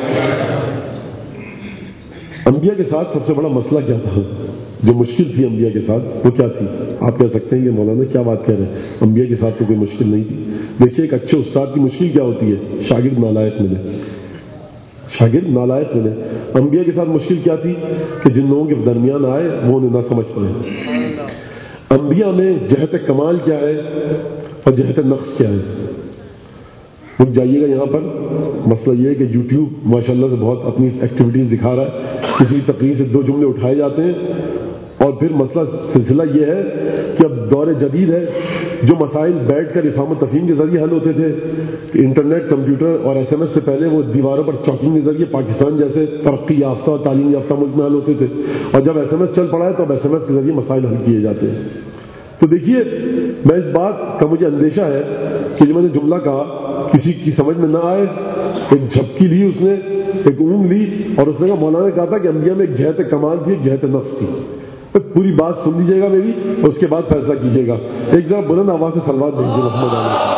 [SPEAKER 2] انبیاء کے ساتھ سب سے بڑا مسئلہ کیا تھا؟ جو مشکل تھی انبیاء کے ساتھ وہ کیا تھی؟ آپ کہہ سکتے ہیں کہ مولانا کیا بات کہہ رہے ہیں، انبیاء کے ساتھ تو کوئی مشکل نہیں تھی۔ دیکھیے ایک اچھے استاد کی مشکل کیا ہوتی ہے؟ شاگرد نالائق ملے، شاگرد نالائق ملے۔ انبیاء کے ساتھ مشکل کیا تھی؟ کہ جن لوگوں کے درمیان آئے وہ انہیں نہ سمجھ پائے۔ انبیاء میں جہت کمال کیا ہے اور جہت نقص کیا ہے؟ رک جائیے گا یہاں پر۔ مسئلہ یہ ہے کہ یوٹیوب ماشاءاللہ سے بہت اپنی ایکٹیویٹیز دکھا رہا ہے، کسی تقریر سے دو جملے اٹھائے جاتے ہیں اور پھر مسئلہ سلسلہ یہ ہے کہ اب دور جدید ہے، جو مسائل بیٹھ کر افہام و تفہیم کے ذریعے حل ہوتے تھے، کہ انٹرنیٹ، کمپیوٹر اور ایس ایم ایس سے پہلے وہ دیواروں پر چاکنگ کے ذریعے پاکستان جیسے ترقی یافتہ اور تعلیم یافتہ ملک میں حل ہوتے تھے، اور جب ایس ایم ایس چل پڑا ہے تو اب ایس ایم ایس کے ذریعے مسائل حل کیے جاتے ہیں۔ تو دیکھیے میں اس بات کا مجھے اندیشہ ہے کہ جو میں نے جملہ کہا کسی کی سمجھ میں نہ آئے، ایک جھپکی لی اس نے، ایک اونگ لی اور اس نے کہا مولانا نے کہا تھا کہ انبیاء میں ایک جہت کمال تھی، ایک جہت نقص تھی۔ پوری بات سن لیجیے گا میری اور اس کے بعد فیصلہ کیجیے گا۔ ایک ذرا بلند آواز سے صلوات بھیجیے محمد علیہ۔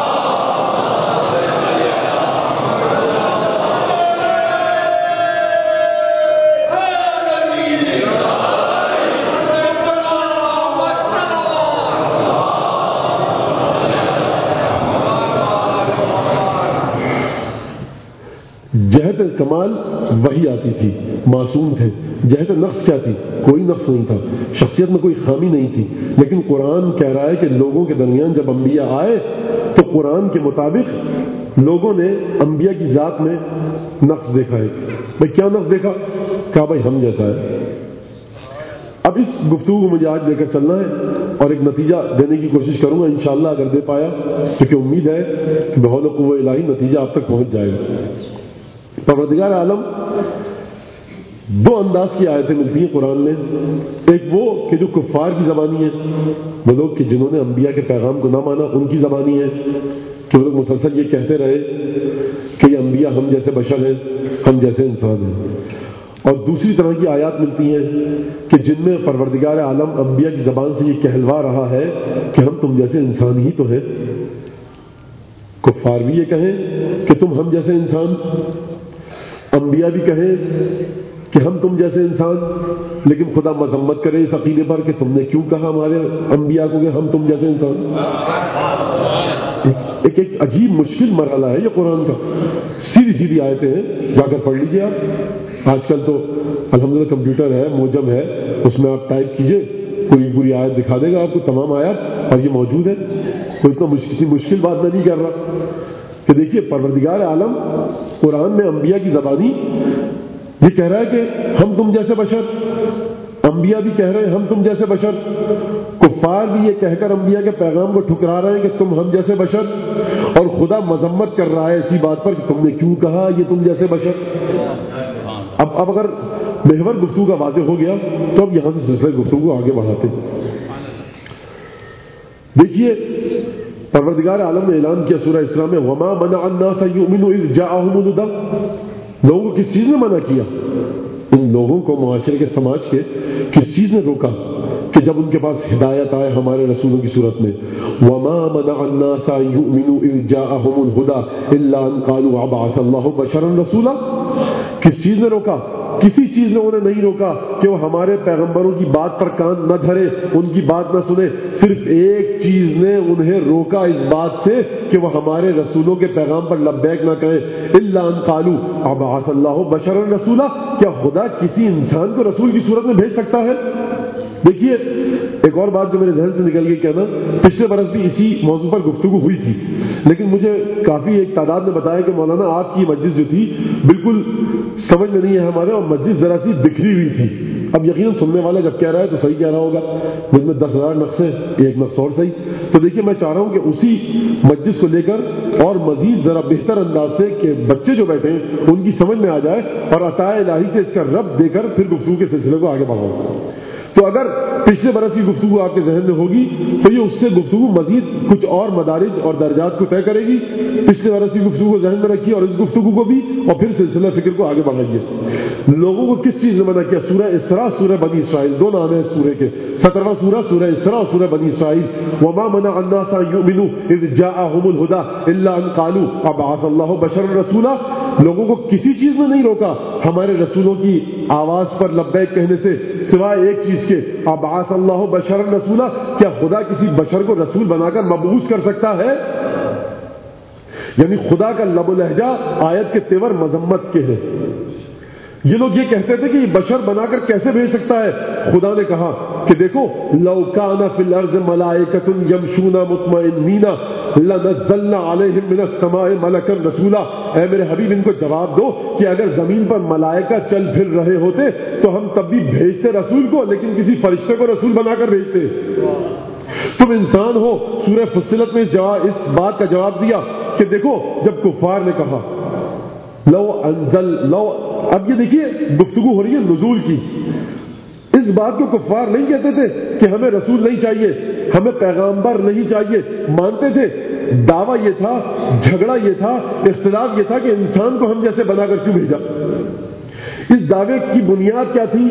[SPEAKER 2] جہت کمال وہی آتی تھی، معصوم تھے۔ جہت نقص کیا تھی؟ کوئی نقص نہیں تھا، شخصیت میں کوئی خامی نہیں تھی، لیکن قرآن کہہ رہا ہے کہ لوگوں کے درمیان جب انبیاء آئے تو قرآن کے مطابق لوگوں نے انبیاء کی ذات میں نقص دیکھا ہے۔ بھائی کیا نقص دیکھا؟ کہا بھائی ہم جیسا ہے۔ اب اس گفتگو کو مجھے آج لے کر چلنا ہے اور ایک نتیجہ دینے کی کوشش کروں گا انشاءاللہ، اگر دے پایا، کیونکہ امید ہے کہ بحول و قوہ الہی نتیجہ آپ تک پہنچ جائے گا۔ پروردگار عالم دو انداز کی آیتیں ملتی ہیں قرآن میں، ایک وہ کہ جو کفار کی زبانی ہے، وہ لوگ کہ جنہوں نے انبیاء کے پیغام کو نہ مانا ان کی زبانی ہے، کہ وہ لوگ مسلسل یہ کہتے رہے کہ یہ انبیاء ہم جیسے بشر ہیں، ہم جیسے انسان ہیں۔ اور دوسری طرح کی آیات ملتی ہیں کہ جن میں پروردگار عالم انبیاء کی زبان سے یہ کہلوا رہا ہے کہ ہم تم جیسے انسان ہی تو ہیں۔ کفار بھی یہ کہیں کہ تم ہم جیسے انسان، انبیاء بھی کہیں کہ ہم تم جیسے انسان، لیکن خدا مذمت کرے اس عقیدے پر کہ تم نے کیوں کہا ہمارے انبیاء کو کہ ہم تم جیسے انسان۔ ایک ایک عجیب مشکل مرحلہ ہے یہ قرآن کا۔ سیدھی سیدھی آیتیں ہیں، جا کر پڑھ لیجیے آپ۔ آج کل تو الحمدللہ کمپیوٹر ہے، موجم ہے، اس میں آپ ٹائپ کیجئے، پوری پوری آیت دکھا دے گا آپ کو، تمام آیات، اور یہ موجود ہے۔ کوئی اتنا مشکل مشکل بات میں نہیں کر رہا کہ دیکھیے پروردگار عالم قرآن میں انبیاء کی زبانی یہ کہہ رہا ہے کہ ہم تم جیسے بشر، انبیاء بھی کہہ رہے ہیں ہم تم جیسے بشر، کفار بھی یہ کہہ کر انبیاء کے پیغام کو ٹھکرا رہے ہیں کہ تم ہم جیسے بشر، اور خدا مذمت کر رہا ہے اسی بات پر کہ تم نے کیوں کہا یہ تم جیسے بشر۔ اب اب اگر محور گفتگو کا واضح ہو گیا تو اب یہاں سے سلسلہ گفتگو آگے بڑھاتے ہیں۔ دیکھیے پروردگار عالم نے اعلان کیا سورہ اسراء میں وما منع الناس ان یؤمنوا اذ جاءهم الهدى، لوگوں کو کس چیز نے منع کیا؟ ان لوگوں کو معاشرے کے سماج کے کس چیز نے روکا کہ جب ان کے پاس ہدایت آئے ہمارے رسولوں کی صورت میں؟ وما منع الناس ان یؤمنوا اذ جاءهم الهدى الا ان قالوا ابعث الله بشرا رسولا، کس چیز نے روکا؟ کسی چیز نے انہیں نہیں روکا کہ وہ ہمارے پیغمبروں کی بات پر کان نہ دھرے، ان کی بات نہ سنے، صرف ایک چیز نے انہیں روکا اس بات سے کہ وہ ہمارے رسولوں کے پیغام پر لبیک نہ کہیں، الا ان قالوا ابعث اللہ بشرا رسولا، کیا خدا کسی انسان کو رسول کی صورت میں بھیج سکتا ہے؟ دیکھیے ایک اور بات جو میرے ذہن سے نکل گئی کہنا، پچھلے برس بھی اسی موضوع پر گفتگو ہوئی تھی، لیکن مجھے کافی ایک تعداد نے بتایا کہ مولانا آپ کی مجلس جو تھی بالکل سمجھ میں نہیں ہے ہمارے، اور مجلس ذرا سی بکھری ہوئی تھی۔ اب یقیناً سننے والا جب کہہ رہا ہے تو صحیح کہہ رہا ہوگا، جس میں دس ہزار نقص ہیں ایک نقص اور صحیح۔ تو دیکھیے میں چاہ رہا ہوں کہ اسی مجلس کو لے کر اور مزید ذرا بہتر انداز سے کہ بچے جو بیٹھے ہیں ان کی سمجھ میں آ جائے اور عطا الہی سے اس کا رب دے کر پھر گفتگو کے سلسلے کو آگے بڑھاؤں۔ تو اگر پچھلے برس کی گفتگو آپ کے ذہن میں ہوگی تو یہ اس سے گفتگو مزید کچھ اور مدارج اور درجات کو طے کرے گی۔ پچھلے برس کی گفتگو کو ذہن میں رکھیے اور اس گفتگو کو بھی، اور پھر سلسلہ فکر کو آگے بڑھائیے۔ لوگوں کو کس چیز نے منع کیا؟ سورہ اسراء، سورہ بنی اسرائیل، دو نام ہیں اس سورہ کے، سترواں سورہ سورہ اسراء، سورہ بنی اسرائیل۔ وما منع الناس ان یؤمنوا اذ جاءهم الهدى الا ان قالوا ابعث الله بشرا رسولا، لوگوں کو کسی چیز میں نہیں روکا ہمارے رسولوں کی آواز پر لبیک کہنے سے سوائے ایک چیز کے، ابعث اللہ بشرا رسولا، کیا خدا کسی بشر کو رسول بنا کر مبعوث کر سکتا ہے؟ یعنی خدا کا لب و لہجہ آیت کے تیور مذمت کے ہیں۔ یہ لوگ یہ کہتے تھے کہ یہ بشر بنا کر کیسے بھیج سکتا ہے؟ خدا نے کہا کہ دیکھو لو کان فی الارض ملائکۃ یمشون مطمئنین لنزلنا علیہم من السماء ملکا رسولا، اے میرے حبیب ان کو جواب دو کہ اگر زمین پر ملائکہ چل پھر رہے ہوتے تو ہم تب بھی بھیجتے رسول کو، لیکن کسی فرشتے کو رسول بنا کر بھیجتے۔ تم انسان ہو۔ سورہ فصلت میں اس بات کا جواب دیا کہ دیکھو جب کفار نے کہا لو انزل لو، اب یہ دیکھیے گفتگو ہو رہی ہے نزول کی، اس بات کو کفار نہیں کہتے تھے کہ ہمیں رسول نہیں چاہیے، ہمیں پیغامبر نہیں چاہیے، مانتے تھے۔ دعویٰ یہ تھا، جھگڑا یہ تھا، اختلاف یہ تھا کہ انسان کو ہم جیسے بنا کر کیوں بھیجا۔ اس دعوے کی بنیاد کیا تھی،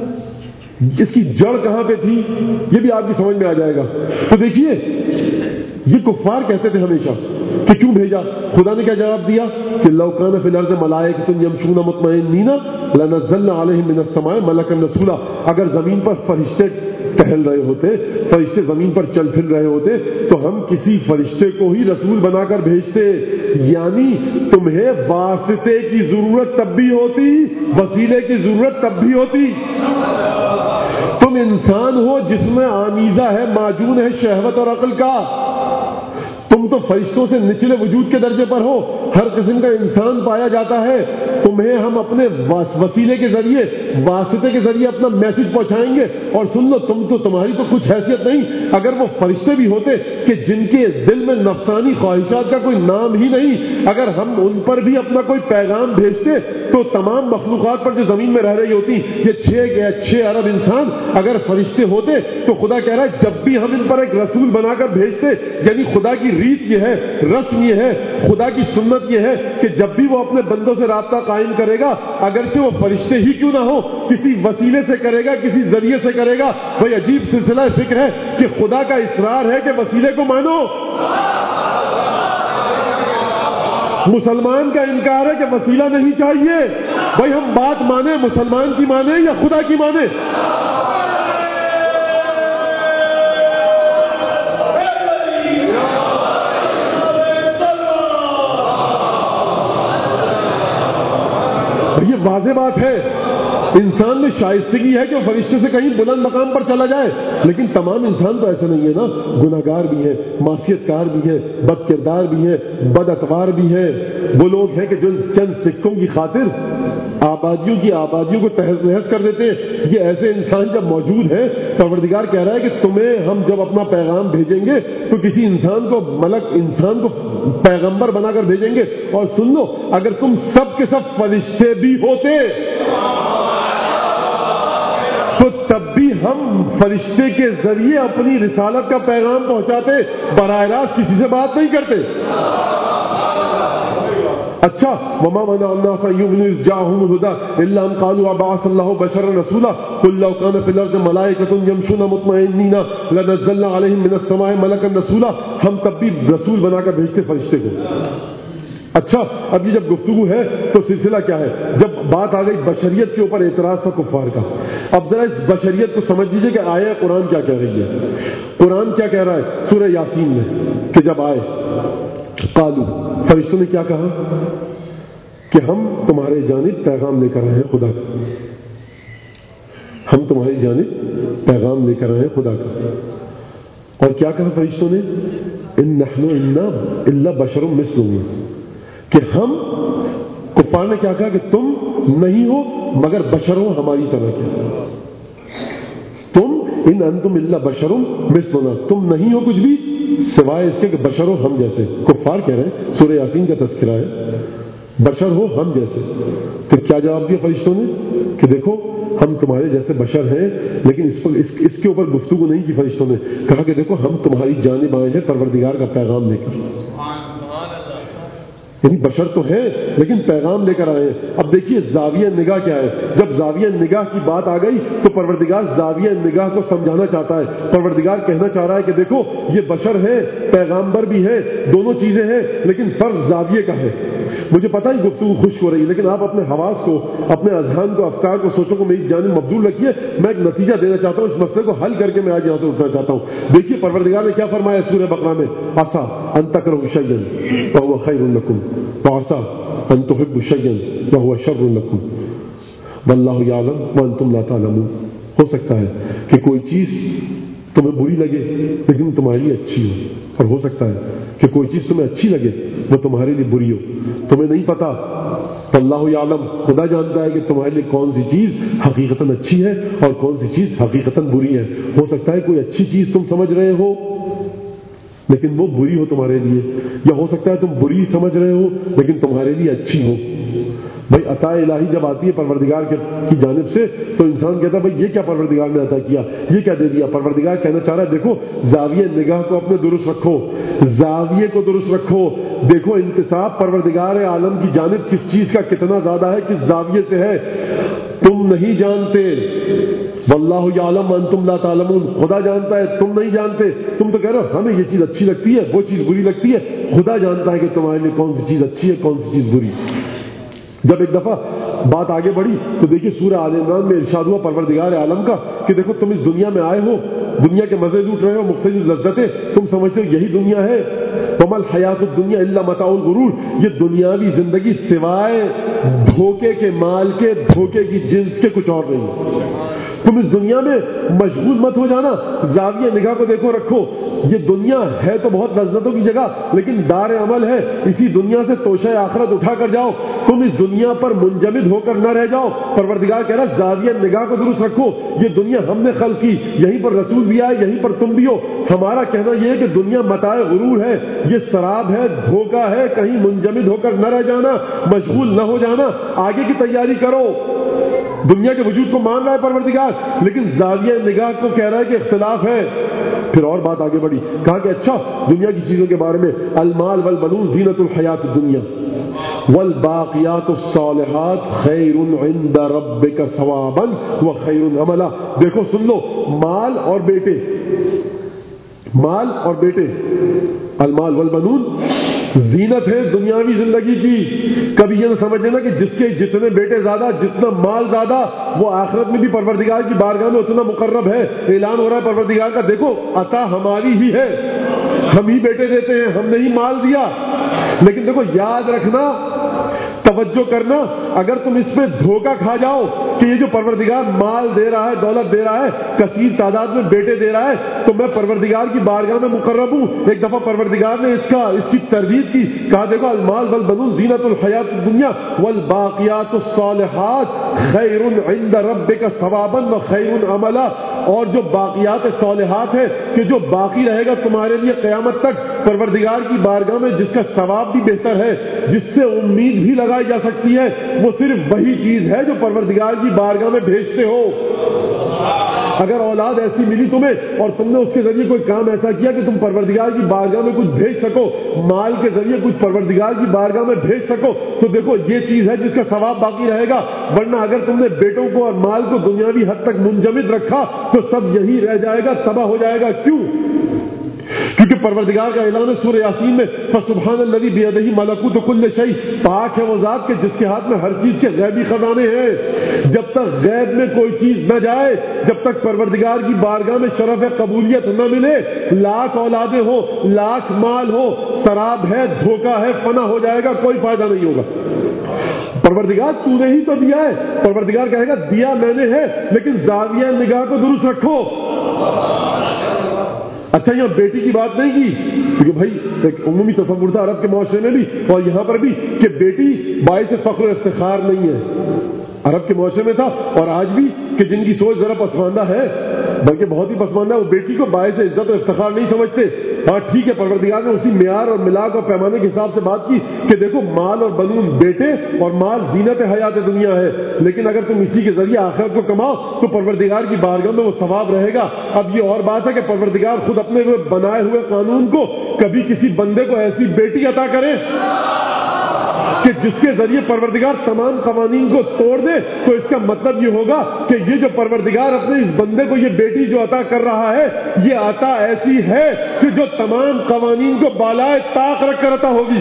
[SPEAKER 2] اس کی جڑ کہاں پہ تھی، یہ بھی آپ کی سمجھ میں آ جائے گا۔ تو دیکھیے یہ کفار کہتے تھے ہمیشہ کہ کیوں بھیجا؟ خدا نے کیا جواب دیا کہ لو کان فی الارض ملائکۃ یمشون مطمئنین لنزلنا علیہم من السماء ملکا رسولا، اگر زمین پر فرشتے ٹہل رہے ہوتے، فرشتے زمین پر چل پھر رہے ہوتے تو ہم کسی فرشتے کو ہی رسول بنا کر بھیجتے۔ یعنی تمہیں واسطے کی ضرورت تب بھی ہوتی، وسیلے کی ضرورت تب بھی ہوتی۔ تم انسان ہو جس میں آمیزہ ہے، معجون ہے شہوت اور عقل کا، تم تو فرشتوں سے نچلے وجود کے درجے پر ہو، ہر قسم کا انسان پایا جاتا ہے، تمہیں ہم اپنے وسیلے کے ذریعے، واسطے کے ذریعے اپنا میسج پہنچائیں گے۔ اور سن لو تم تو، تمہاری تو کچھ حیثیت نہیں، اگر وہ فرشتے بھی ہوتے کہ جن کے دل میں نفسانی خواہشات کا کوئی نام ہی نہیں، اگر ہم ان پر بھی اپنا کوئی پیغام بھیجتے تو تمام مخلوقات پر جو زمین میں رہ رہی ہوتی، یہ چھ یا چھ ارب انسان اگر فرشتے ہوتے تو خدا کہہ رہا ہے جب بھی ہم ان پر ایک رسول بنا کر بھیجتے، یعنی خدا کی ریت یہ ہے، رسم یہ ہے، خدا کی سنت یہ ہے کہ جب بھی وہ اپنے بندوں سے رابطہ قائم کرے گا، اگرچہ وہ فرشتے ہی کیوں نہ ہو، کسی وسیلے سے کرے گا، کسی ذریعے سے کرے گا۔ بھئی عجیب سلسلہ فکر ہے کہ خدا کا اصرار ہے کہ وسیلے کو مانو، مسلمان کا انکار ہے کہ وسیلہ نہیں چاہیے۔ بھئی ہم بات مانیں، مسلمان کی مانیں یا خدا کی مانیں؟ یہ واضح بات ہے، انسان میں شائستگی ہے کہ وہ فرشتے سے کہیں بلند مقام پر چلا جائے، لیکن تمام انسان تو ایسے نہیں ہے نا، گناہگار بھی ہے، معصیت کار بھی ہے، بد کردار بھی ہے، بد اتوار بھی ہے۔ وہ لوگ ہیں کہ جو چند سکوں کی خاطر آبادیوں کی آبادیوں کو تہز نہز کر دیتے ہیں۔ یہ ایسے انسان جب موجود ہیں، پروردگار کہہ رہا ہے کہ تمہیں ہم جب اپنا پیغام بھیجیں گے تو کسی انسان کو ملک انسان کو پیغمبر بنا کر بھیجیں گے۔ اور سن لو اگر تم سب کے سب فرشتے بھی ہوتے تو تب بھی ہم فرشتے کے ذریعے اپنی رسالت کا پیغام پہنچاتے، براہ راست کسی سے بات نہیں کرتے۔ اچھا وما منع الناس ان يؤمنوا اذ جاءهم الهدى الا ان قالوا ابعث الله بشرا رسولا قل لو كان في الارض ملائكه يمشون مطمئنين لنزلنا عليهم من السماء ملكا رسولا، ہم تب بھی رسول بنا کر بھیجتے فرشتے کو۔ اچھا اب یہ جب گفتگو ہے تو سلسلہ کیا ہے؟ جب بات آ گئی بشریت کے اوپر اعتراض تھا کفار کا، اب ذرا اس بشریت کو سمجھ لیجیے کہ آیا قرآن کیا کہہ رہی ہے۔ قرآن کیا کہہ رہا ہے سورہ یاسین میں کہ جب آئے قالو، فرشتوں نے کیا کہا کہ ہم تمہارے جانب پیغام لے کر آئے ہیں خدا کا، ہم تمہاری جانب پیغام لے کر آئے ہیں خدا کا۔ اور کیا کہا فرشتوں نے؟ ان نحن الا الا بشر مثلنا، کہ ہم، کفار نے کیا کہا کہ تم نہیں ہو مگر بشر ہو ہماری طرح کے، تم ان انتم الا بشر مثلنا، تم نہیں ہو کچھ بھی سوائے اس کے کہ بشر ہو ہم جیسے۔ کفار کہہ رہے ہیں، سورہ یاسین کا تذکرہ ہے، بشر ہو ہم جیسے۔ تو کیا جواب دیا فرشتوں نے کہ دیکھو ہم تمہارے جیسے بشر ہیں، لیکن اس پر اس, اس کے اوپر گفتگو نہیں کی فرشتوں نے، کہا کہ دیکھو ہم تمہاری جانب آئے ہیں پروردگار کا پیغام لے کر، یعنی بشر تو ہے لیکن پیغام لے کر آئے ہیں۔ اب دیکھیے زاویہ نگاہ کیا ہے، جب زاویہ نگاہ کی بات آ گئی تو پروردگار زاویہ نگاہ کو سمجھانا چاہتا ہے۔ پروردگار کہنا چاہ رہا ہے کہ دیکھو یہ بشر ہے، پیغامبر بھی ہے، دونوں چیزیں ہیں، لیکن فرق زاویے کا ہے۔ مجھے پتہ ہی گفتگو خشک ہو رہی ہے، لیکن آپ اپنے حواس کو، اپنے اذہان کو، افکار کو، سوچوں کو میری جانب مبذول رکھیے۔ میں ایک نتیجہ دینا چاہتا ہوں، اس مسئلے کو حل کر کے میں آج یہاں سے اٹھنا چاہتا ہوں۔ دیکھیے پروردگار نے کیا فرمایا سورہ بقرہ میں، عسیٰ ان تکرہوا شیئا وہو خیر لکم وعسیٰ ان تحبوا شیئا وہو شر لکم واللہ یعلم وانتم لا تعلمون۔ ہو سکتا ہے کہ کوئی چیز تمہیں بری لگے لیکن تمہارے لیے اچھی ہو، اور ہو سکتا ہے کہ کوئی چیز تمہیں اچھی لگے وہ تمہارے لیے بری ہو، تمہیں نہیں پتا۔ اللہ یعلم، خدا جانتا ہے کہ تمہارے لیے کون سی چیز حقیقتاً اچھی ہے اور کون سی چیز حقیقتاً بری ہے۔ ہو سکتا ہے کوئی اچھی چیز تم سمجھ رہے ہو لیکن وہ بری ہو تمہارے لیے، یا ہو سکتا ہے تم بری سمجھ رہے ہو لیکن تمہارے لیے اچھی ہو۔ بھائی عطا الہی جب آتی ہے پروردگار کی جانب سے تو انسان کہتا ہے بھائی یہ کیا پروردگار نے عطا کیا، یہ کیا دے دیا۔ پروردگار کہنا چاہ رہا ہے دیکھو زاویہ نگاہ کو اپنے درست رکھو، زاویے کو درست رکھو، دیکھو انتصاب پروردگار عالم کی جانب کس چیز کا کتنا زیادہ ہے، کس زاویے سے ہے، تم نہیں جانتے۔ واللہ یعلم وانتم لا تعلمون، خدا جانتا ہے تم نہیں جانتے۔ تم تو کہہ رہے ہو ہمیں یہ چیز اچھی لگتی ہے، وہ چیز بری لگتی ہے، خدا جانتا ہے کہ تمہارے لیے کون سی چیز اچھی ہے کون سی چیز بری۔ جب ایک دفعہ بات آگے بڑھی تو دیکھیے سورہ آل عمران میں ارشاد ہوا پروردگار عالم کا کہ دیکھو تم اس دنیا میں آئے ہو، دنیا کے مزے لوٹ رہے ہو، مختلف لذتیں، تم سمجھتے ہو یہی دنیا ہے۔ وما الحیات الدنیا الا متاع الغرور، یہ دنیاوی زندگی سوائے دھوکے کے مال کے، دھوکے کی جنس کے کچھ اور نہیں۔ تم اس دنیا میں مشغول مت ہو جانا، زاویہ نگاہ کو دیکھو رکھو، یہ دنیا ہے تو بہت لذتوں کی جگہ لیکن دار عمل ہے، اسی دنیا سے توشہ آخرت اٹھا کر جاؤ، تم اس دنیا پر منجمد ہو کر نہ رہ جاؤ۔ پروردگار کہہ رہا زاویہ نگاہ کو درست رکھو، یہ دنیا ہم نے خلق کی، یہیں پر رسول بھی آئے، یہیں پر تم بھی ہو۔ ہمارا کہنا یہ ہے کہ دنیا متاع غرور ہے، یہ سراب ہے، دھوکہ ہے، کہیں منجمد ہو کر نہ رہ جانا، مشغول نہ ہو جانا، آگے کی تیاری کرو۔ دنیا کے وجود کو مان رہا ہے پروردگار لیکن زاویہ نگاہ کو کہہ رہا ہے کہ اختلاف ہے۔ پھر اور بات آگے بڑھی، کہا کہ اچھا دنیا کی چیزوں کے بارے میں المال والبنون زینت الحیات الدنیا والباقیات الصالحات خیر عند ربک ثوابا وخیر عملا۔ دیکھو سن لو، مال اور بیٹے، مال اور بیٹے، المال والبنون زینت ہے دنیاوی زندگی کی۔ کبھی یہ نہ سمجھ لینا کہ جس کے جتنے بیٹے زیادہ، جتنا مال زیادہ، وہ آخرت میں بھی پروردگار کی بارگاہ میں اتنا مقرب ہے۔ اعلان ہو رہا ہے پروردگار کا دیکھو عطا ہماری ہی ہے، ہم ہی بیٹے دیتے ہیں، ہم نے ہی مال دیا، لیکن دیکھو یاد رکھنا، توجہ کرنا، اگر تم اس میں دھوکہ کھا جاؤ کہ یہ جو پروردگار مال دے رہا ہے، دولت دے رہا ہے، کثیر تعداد میں بیٹے دے رہا ہے تو میں پروردگار کی بارگاہ میں مقرب ہوں۔ ایک دفعہ پروردگار نے اس کا اس کی تردید کی، کہا دیکھو المال والبنون زینت الحیات الدنیا والباقیات الصالحات خیر عند ربک ثوابا وخیر عملا، اور جو باقیات صالحات ہے کہ جو باقی رہے گا تمہارے لیے قیامت تک پروردگار کی بارگاہ میں، جس کا ثواب بھی بہتر ہے، جس سے امید بھی لگائی جا سکتی ہے، وہ صرف وہی چیز ہے جو پروردگار کی بارگاہ میں بھیجتے ہو۔ اگر اولاد ایسی ملی تمہیں اور تم نے اس کے ذریعے کوئی کام ایسا کیا کہ تم پروردگار کی بارگاہ میں کچھ بھیج سکو، مال کے ذریعے کچھ پروردگار کی بارگاہ میں بھیج سکو، تو دیکھو یہ چیز ہے جس کا ثواب باقی رہے گا. ورنہ اگر تم نے بیٹوں کو اور مال کو دنیاوی حد تک منجمد رکھا تو سب یہی رہ جائے گا، تباہ ہو جائے گا. کیوں؟ کیونکہ پروردگار کا اعلان ہے سورہ یاسین میں، فسبحان الذی بیدہ ملکوت کل شیء، پاک ہے وہ ذات کے جس کے ہاتھ میں ہر چیز کے غیبی خزانے ہیں. جب تک غیب میں کوئی چیز نہ جائے، جب تک پروردگار کی بارگاہ میں شرف قبولیت نہ ملے، لاکھ اولادیں ہو، لاکھ مال ہو، سراب ہے، دھوکہ ہے، فنا ہو جائے گا، کوئی فائدہ نہیں ہوگا. پروردگار تو نے ہی تو دیا ہے. پروردگار کہے گا دیا میں نے ہے، لیکن زاویہ نگاہ کو درست رکھو. اچھا یہاں بیٹی کی بات نہیں کی، کیونکہ بھائی ایک عمومی تصور تھا عرب کے معاشرے میں بھی اور یہاں پر بھی کہ بیٹی باعث فخر و افتخار نہیں ہے. عرب کے معاشرے میں تھا اور آج بھی کہ جن کی سوچ ذرا پسماندہ ہے، بلکہ بہت ہی پسماندہ ہے، وہ بیٹی کو باعث عزت و افتخار نہیں سمجھتے. ہاں ٹھیک ہے، پروردگار نے اسی معیار اور ملاک اور پیمانے کے حساب سے بات کی کہ دیکھو مال اور بنون بیٹے اور مال زینت حیات دنیا ہے، لیکن اگر تم اسی کے ذریعے آخرت کو کماؤ تو پروردگار کی بارگاہ میں وہ ثواب رہے گا. اب یہ اور بات ہے کہ پروردگار خود اپنے بنائے ہوئے قانون کو کبھی کسی بندے کو ایسی بیٹی عطا کرے کہ جس کے ذریعے پروردگار تمام قوانین کو توڑ دے، تو اس کا مطلب یہ ہوگا کہ یہ جو پروردگار اپنے اس بندے کو یہ بیٹی جو عطا کر رہا ہے، یہ عطا ایسی ہے کہ جو تمام قوانین کو بالائے طاق رکھ کر عطا ہوگی.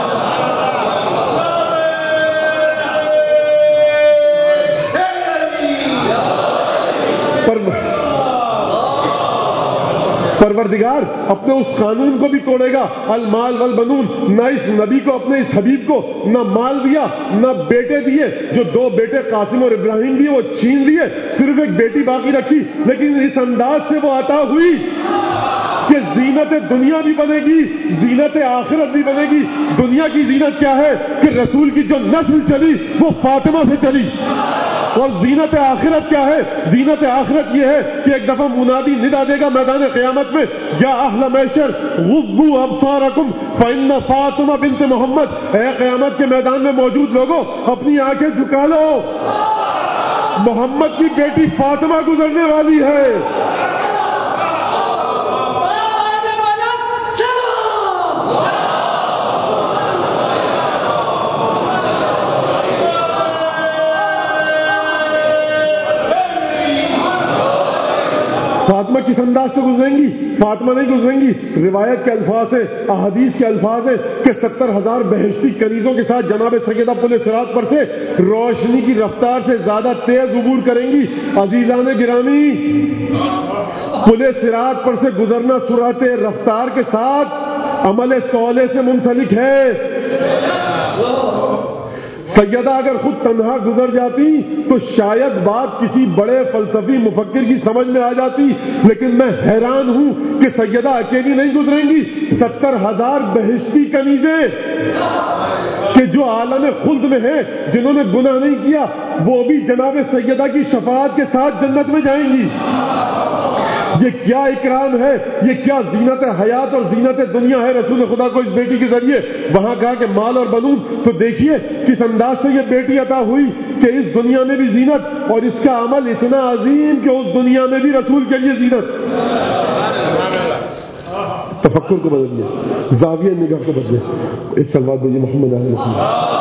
[SPEAKER 2] پروردگار اپنے اس قانون کو بھی توڑے گا، المال والبنون. نہ اس نبی کو، اپنے اس حبیب کو نہ مال دیا نہ بیٹے دیے. جو دو بیٹے قاسم اور ابراہیم دیے وہ چھین لیے، صرف ایک بیٹی باقی رکھی. لیکن اس انداز سے وہ عطا ہوئی کہ زینت دنیا بھی بنے گی، زینت آخرت بھی بنے گی. دنیا کی زینت کیا ہے کہ رسول کی جو نسل چلی وہ فاطمہ سے چلی. اور زینت آخرت کیا ہے؟ زینت آخرت یہ ہے کہ ایک دفعہ منادی ندا دے گا میدان قیامت میں، یا اہل میشر غضوا ابصارکم فإن فاطمہ بنت محمد. اے قیامت کے میدان میں موجود لوگوں، اپنی آنکھیں جھکا لو، محمد کی بیٹی فاطمہ گزرنے والی ہے. فاطمہ کس انداز سے گزریں گی؟ فاطمہ نہیں گزریں گی. روایت کے الفاظ ہے، احادیث کے الفاظ ہے کہ ستر ہزار بہشتی کنیزوں کے ساتھ جناب سیدہ پل صراط پر سے روشنی کی رفتار سے زیادہ تیز عبور کریں گی. عزیزان گرامی، پل صراط پر سے گزرنا سرعت رفتار کے ساتھ عمل صالح سے منسلک ہے. سیدہ اگر خود تنہا گزر جاتی تو شاید بات کسی بڑے فلسفی مفکر کی سمجھ میں آ جاتی، لیکن میں حیران ہوں کہ سیدہ اکیلی نہیں گزریں گی. ستر ہزار بہشتی کنیزیں کہ جو عالم خلد میں ہیں، جنہوں نے گناہ نہیں کیا، وہ بھی جناب سیدہ کی شفاعت کے ساتھ جنت میں جائیں گی. یہ کیا اکرام ہے، یہ کیا زینت حیات اور زینت دنیا ہے رسول خدا کو اس بیٹی کے ذریعے. وہاں کہا کہ مال اور بنون، تو دیکھیے کس انداز سے یہ بیٹی عطا ہوئی کہ اس دنیا میں بھی زینت، اور اس کا عمل اتنا عظیم کہ اس دنیا میں بھی رسول کے لیے زینت. تفکر کو بدلیے، زاویہ نگاہ کو بدلے. ایک سلوات دیجیے محمد علیہ وسلم.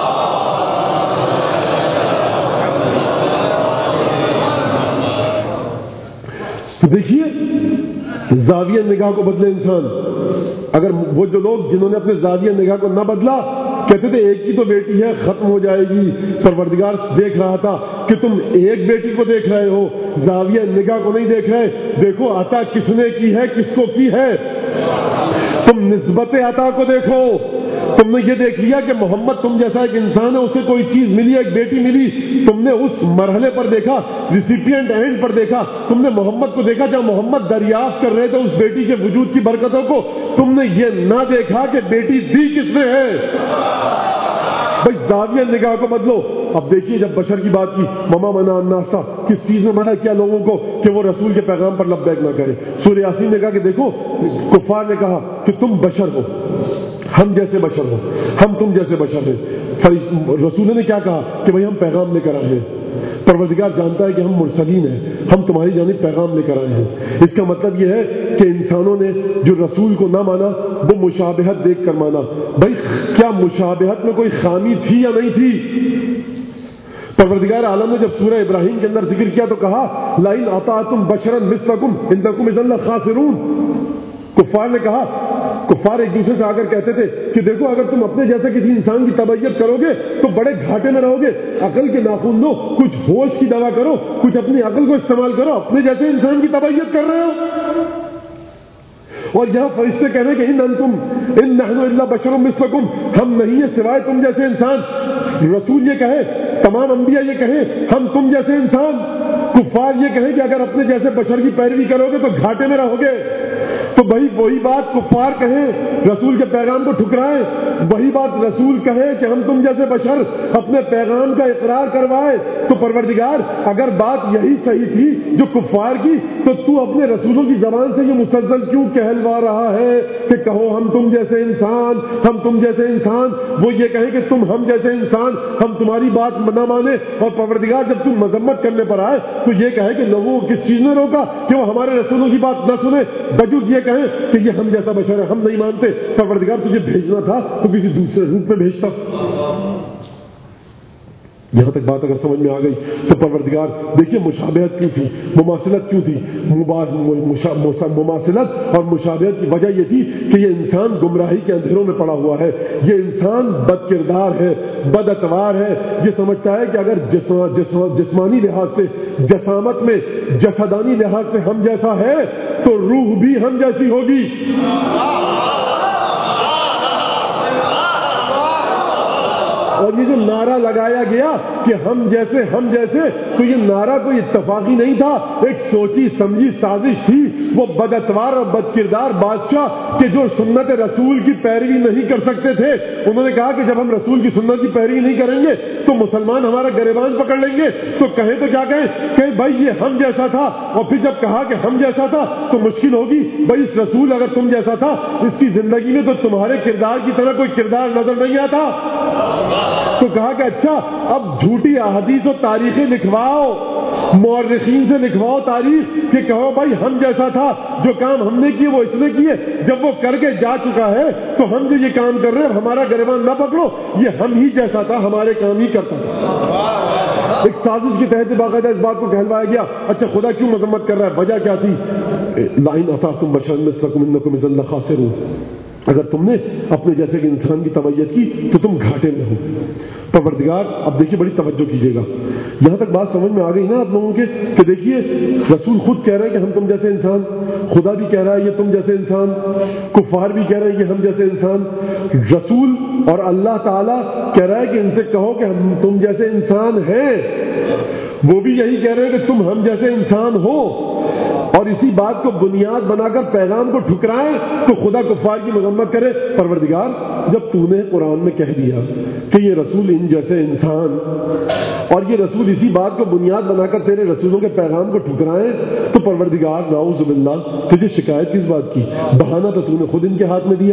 [SPEAKER 2] تو دیکھیے زاویہ نگاہ کو بدلے انسان. اگر وہ جو لوگ جنہوں نے اپنے زاویہ نگاہ کو نہ بدلا، کہتے تھے ایک ہی تو بیٹی ہے، ختم ہو جائے گی. پروردگار دیکھ رہا تھا کہ تم ایک بیٹی کو دیکھ رہے ہو، زاویہ نگاہ کو نہیں دیکھ رہے. دیکھو عطا کس نے کی ہے، کس کو کی ہے. تم نسبت عطا کو دیکھو. تم نے یہ دیکھ لیا کہ محمد تم جیسا ایک انسان ہے، اسے کوئی چیز ملی، ایک بیٹی ملی. تم نے اس مرحلے پر دیکھا، ریسیپینٹ اینڈ پر دیکھا. تم نے محمد کو دیکھا جب محمد دریافت کر رہے تھے اس بیٹی کے وجود کی برکتوں کو. تم نے یہ نہ دیکھا کہ بیٹی دی کس نے ہے. بھائی زاویہ نگاہ کو بدلو. اب دیکھیے جب بشر کی بات کی، مما منا الناسا، کس چیز میں منع کیا لوگوں کو کہ وہ رسول کے پیغام پر لبیک نہ کرے. سورہ یاسین نے کہا کہ دیکھو کفار نے کہا کہ تم بشر ہو، ہم جیسے بشر ہو، ہم تم جیسے بشر ہیں. رسول نے کیا کہا کہ بھائی ہم پیغام لے کر آئے ہیں. پروردگار جانتا ہے کہ ہم مرسلین ہیں، ہم تمہاری جانب پیغام لے کر آئے ہیں۔ اس کا مطلب یہ ہے کہ انسانوں نے جو رسول کو نہ مانا وہ مشابہت دیکھ کر مانا۔ بھائی کیا مشابہت میں کوئی خامی تھی یا نہیں تھی؟ پروردگار عالم نے جب سورہ ابراہیم کے اندر ذکر کیا تو کہا لئن اطعتم بشرا مثلکم انکم اذا لخاسرون۔ کفار نے کہا، کفار ایک دوسرے سے آ کر کہتے تھے کہ دیکھو اگر تم اپنے جیسے کسی انسان کی تبعیت کرو گے تو بڑے گھاٹے میں رہو گے، عقل کے ناخن لو، کچھ ہوش کی دوا کرو، کچھ اپنی عقل کو استعمال کرو، اپنے جیسے انسان کی تبعیت کر رہے ہو۔ اور یہاں فرشتے کہہ رہے ہیں کہ ان انتم ان نحن الا بشر مثلکم، ہم نہیں ہیں سوائے تم جیسے انسان۔ رسول یہ کہے، تمام انبیاء یہ کہیں ہم تم جیسے انسان، کفار یہ کہیں کہ اگر اپنے جیسے بشر کی پیروی کرو گے تو گھاٹے میں رہو گے۔ تو بھائی وہی بات کفار کہیں رسول کے پیغام کو ٹھکرائیں، وہی بات رسول کہے کہ ہم تم جیسے بشر اپنے پیغام کا اقرار کروائے۔ تو پروردگار اگر بات یہی صحیح تھی جو کفار کی تو تو اپنے رسولوں کی زبان سے یہ مسلسل کیوں کہلوا رہا ہے کہ کہو ہم تم جیسے انسان، ہم تم جیسے انسان؟ وہ یہ کہیں کہ تم ہم جیسے انسان، ہم تمہاری بات نہ مانے، اور پروردگار جب تم مذمت کرنے پر آئے تو یہ کہے کہ لوگوں کو کس چیز نے روکا کہ وہ ہمارے رسولوں کی بات نہ سنے، بجز یہ کہیں کہ یہ ہم جیسا بشر ہے، ہم نہیں مانتے۔ پروردگار تجھے بھیجنا تھا تو کسی دوسرے روپ میں بھیجتا۔ یہاں تک بات اگر سمجھ میں آ گئی تو پروردگار دیکھیے مشابہت کیوں تھی، مماثلت کیوں تھی؟ مماثلت اور مشابہت کی وجہ یہ تھی کہ یہ انسان گمراہی کے اندھیروں میں پڑا ہوا ہے، یہ انسان بد کردار ہے، بد اتوار ہے، یہ سمجھتا ہے کہ اگر جسمانی لحاظ سے، جسامت میں، جسدانی لحاظ سے ہم جیسا ہے تو روح بھی ہم جیسی ہوگی۔ اور یہ جو نعرہ لگایا گیا کہ ہم جیسے ہم جیسے، تو یہ نعرہ کوئی اتفاقی نہیں تھا، ایک سوچی سمجھی سازش تھی۔ وہ بد اتوار اور بد کردار بادشاہ کہ جو سنت رسول کی پیروی نہیں کر سکتے تھے، انہوں نے کہا کہ جب ہم رسول کی سنت کی پیروی نہیں کریں گے تو مسلمان ہمارا گریبان پکڑ لیں گے۔ تو کہیں تو کیا کہیں کہ بھائی یہ ہم جیسا تھا، اور پھر جب کہا کہ ہم جیسا تھا تو مشکل ہوگی۔ بھائی اس رسول اگر تم جیسا تھا، اس کی زندگی میں تو تمہارے کردار کی طرح کوئی کردار نظر نہیں آتا۔ تو کہا کہ اچھا اب جھوٹی احادیث و تاریخیں لکھواؤ، مورخین سے لکھواؤ تاریخ کہ کہو بھائی ہم جیسا تھا، جو کام ہم نے کیے وہ اس نے کیے، جب وہ کر کے جا چکا ہے تو ہم جو یہ کام کر رہے ہیں ہمارا گریبان نہ پکڑو، یہ ہم ہی جیسا تھا، ہمارے کام ہی کرتا تھا۔ ایک سازش کے تحت باقاعدہ اس بات کو کہلوایا گیا۔ اچھا خدا کیوں مذمت کر رہا ہے؟ وجہ کیا تھی؟ لئن اطعتم بشرا مثلکم انکم اذا لخاسرون، اگر تم نے اپنے جیسے کہ انسان کی تبعیت کی تو تم گھاٹے میں ہو۔ پروردگار اب دیکھیے بڑی توجہ کیجیے گا، یہاں تک بات سمجھ میں آ گئی نا آپ لوگوں کے کہ دیکھیے رسول خود کہہ رہے ہیں کہ ہم تم جیسے انسان، خدا بھی کہہ رہا ہے یہ تم جیسے انسان، کفار بھی کہہ رہے ہیں کہ ہم جیسے انسان، رسول اور اللہ تعالیٰ کہہ رہا ہے کہ ان سے کہو کہ ہم تم جیسے انسان ہیں، وہ بھی یہی کہہ رہے ہیں کہ تم ہم جیسے انسان ہو، اور اسی بات کو بنیاد بنا کر پیغام کو ٹھکرائیں تو خدا کفار کی مذمت کرے۔ پروردگار جب تو نے قرآن میں کہہ دیا کہ یہ رسول ان جیسے انسان، اور یہ رسول اسی بات کو بنیاد بنا کر تیرے رسولوں کے پیغام کو ٹھکرائیں، تو پروردگار نعوذ باللہ تجھے شکایت کس بات کی؟ بہانہ تو تو نے خود ان کے ہاتھ میں دیا۔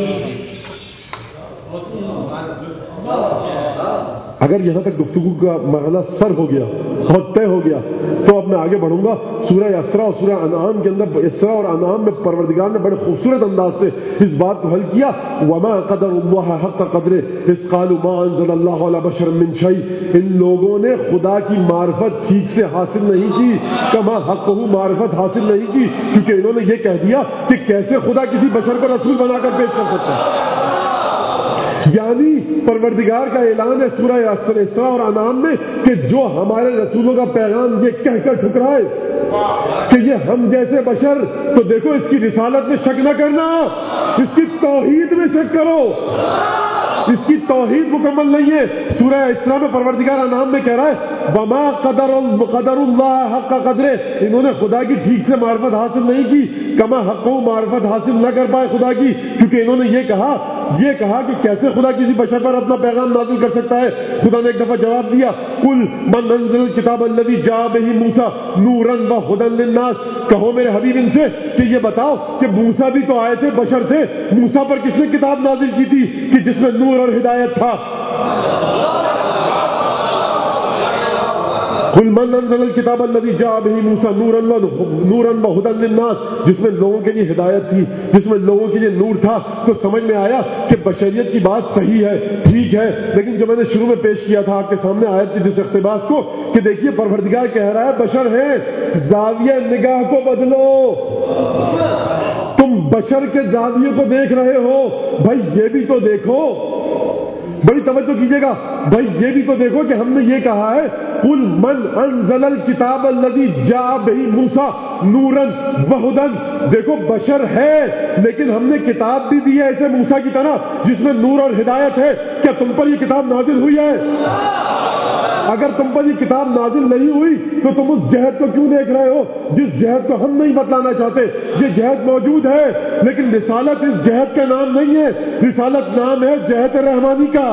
[SPEAKER 2] اگر یہاں تک گفتگو کا مرحلہ سر ہو گیا اور طے ہو گیا تو اب میں آگے بڑھوں گا۔ سورہ اسراء اور سورہ انعام کے اندر، اسراء اور انعام میں پروردگار نے بڑے خوبصورت انداز سے اس بات کو حل کیا۔ وما قدر اللہ حق قدرہ اذ قالوا ما انزل اللہ علی بشر من شیء، ان لوگوں نے خدا کی معرفت ٹھیک سے حاصل نہیں کی، کما حقہ معرفت حاصل نہیں کی، کیونکہ انہوں نے یہ کہہ دیا کہ کیسے خدا کسی بشر کو رسول بنا کر پیش کر سکتا ہے۔ یعنی پروردگار کا اعلان ہے سورہ اسراء اور انعام میں کہ جو ہمارے رسولوں کا پیغام یہ کہہ کر ٹھکرائے کہ یہ ہم جیسے بشر، تو دیکھو اس کی رسالت میں شک نہ کرنا، اس کی توحید میں شک کرو، اس کی توحید مکمل نہیں ہے۔ سورہ اسراء میں پروردگار انعام میں کہہ رہا ہے وما قدر قدر اللہ حق قدرہ، انہوں نے خدا کی ٹھیک سے معرفت حاصل نہیں کی، کما حق معرفت حاصل نہ کر پائے خدا کی، کیونکہ انہوں نے یہ کہا یہ کہا کہ کیسے خدا کسی بشر پر اپنا پیغام نازل کر سکتا ہے۔ خدا نے ایک دفعہ جواب دیا قل من انزل الکتاب الذی جاء بہ موسیٰ نورا وہدی للناس، کہو میرے حبیب ان سے کہ یہ بتاؤ کہ موسیٰ بھی تو آئے تھے، بشر تھے، موسیٰ پر کس نے کتاب نازل کی تھی کہ جس میں نور اور ہدایت تھا؟ قل من انزل الکتاب الذی جاء به موسیٰ نورا نورا وہدی للناس، جس میں لوگوں کے لیے ہدایت تھی، جس میں لوگوں کے لیے نور تھا. تو سمجھ میں آیا کہ بشریت کی بات صحیح ہے، ٹھیک ہے، لیکن جو میں نے شروع میں پیش کیا تھا آپ کے سامنے آیت کی جس اقتباس کو، کہ دیکھیے پروردگار کہہ رہا ہے بشر ہیں، زاویہ نگاہ کو بدلو. تم بشر کے زاویے کو دیکھ رہے ہو، بھائی یہ بھی تو دیکھو، بڑی توجہ کیجیے گا بھائی، یہ بھی تو دیکھو کہ ہم نے یہ کہا ہے قل من انزل الکتاب الذی جاء به موسیٰ نورا وہدی. دیکھو بشر ہے لیکن ہم نے کتاب بھی دی ہے ایسے موسیٰ کی طرح جس میں نور اور ہدایت ہے. کیا تم پر یہ کتاب نازل ہوئی ہے؟ اگر تم پر یہ کتاب نازل نہیں ہوئی تو تم اس جہد کو کیوں دیکھ رہے ہو جس جہد کو ہم نہیں بتلانا چاہتے؟ یہ جہد موجود ہے لیکن رسالت اس جہد کا نام نہیں ہے، رسالت نام ہے جہد رحمانی کا.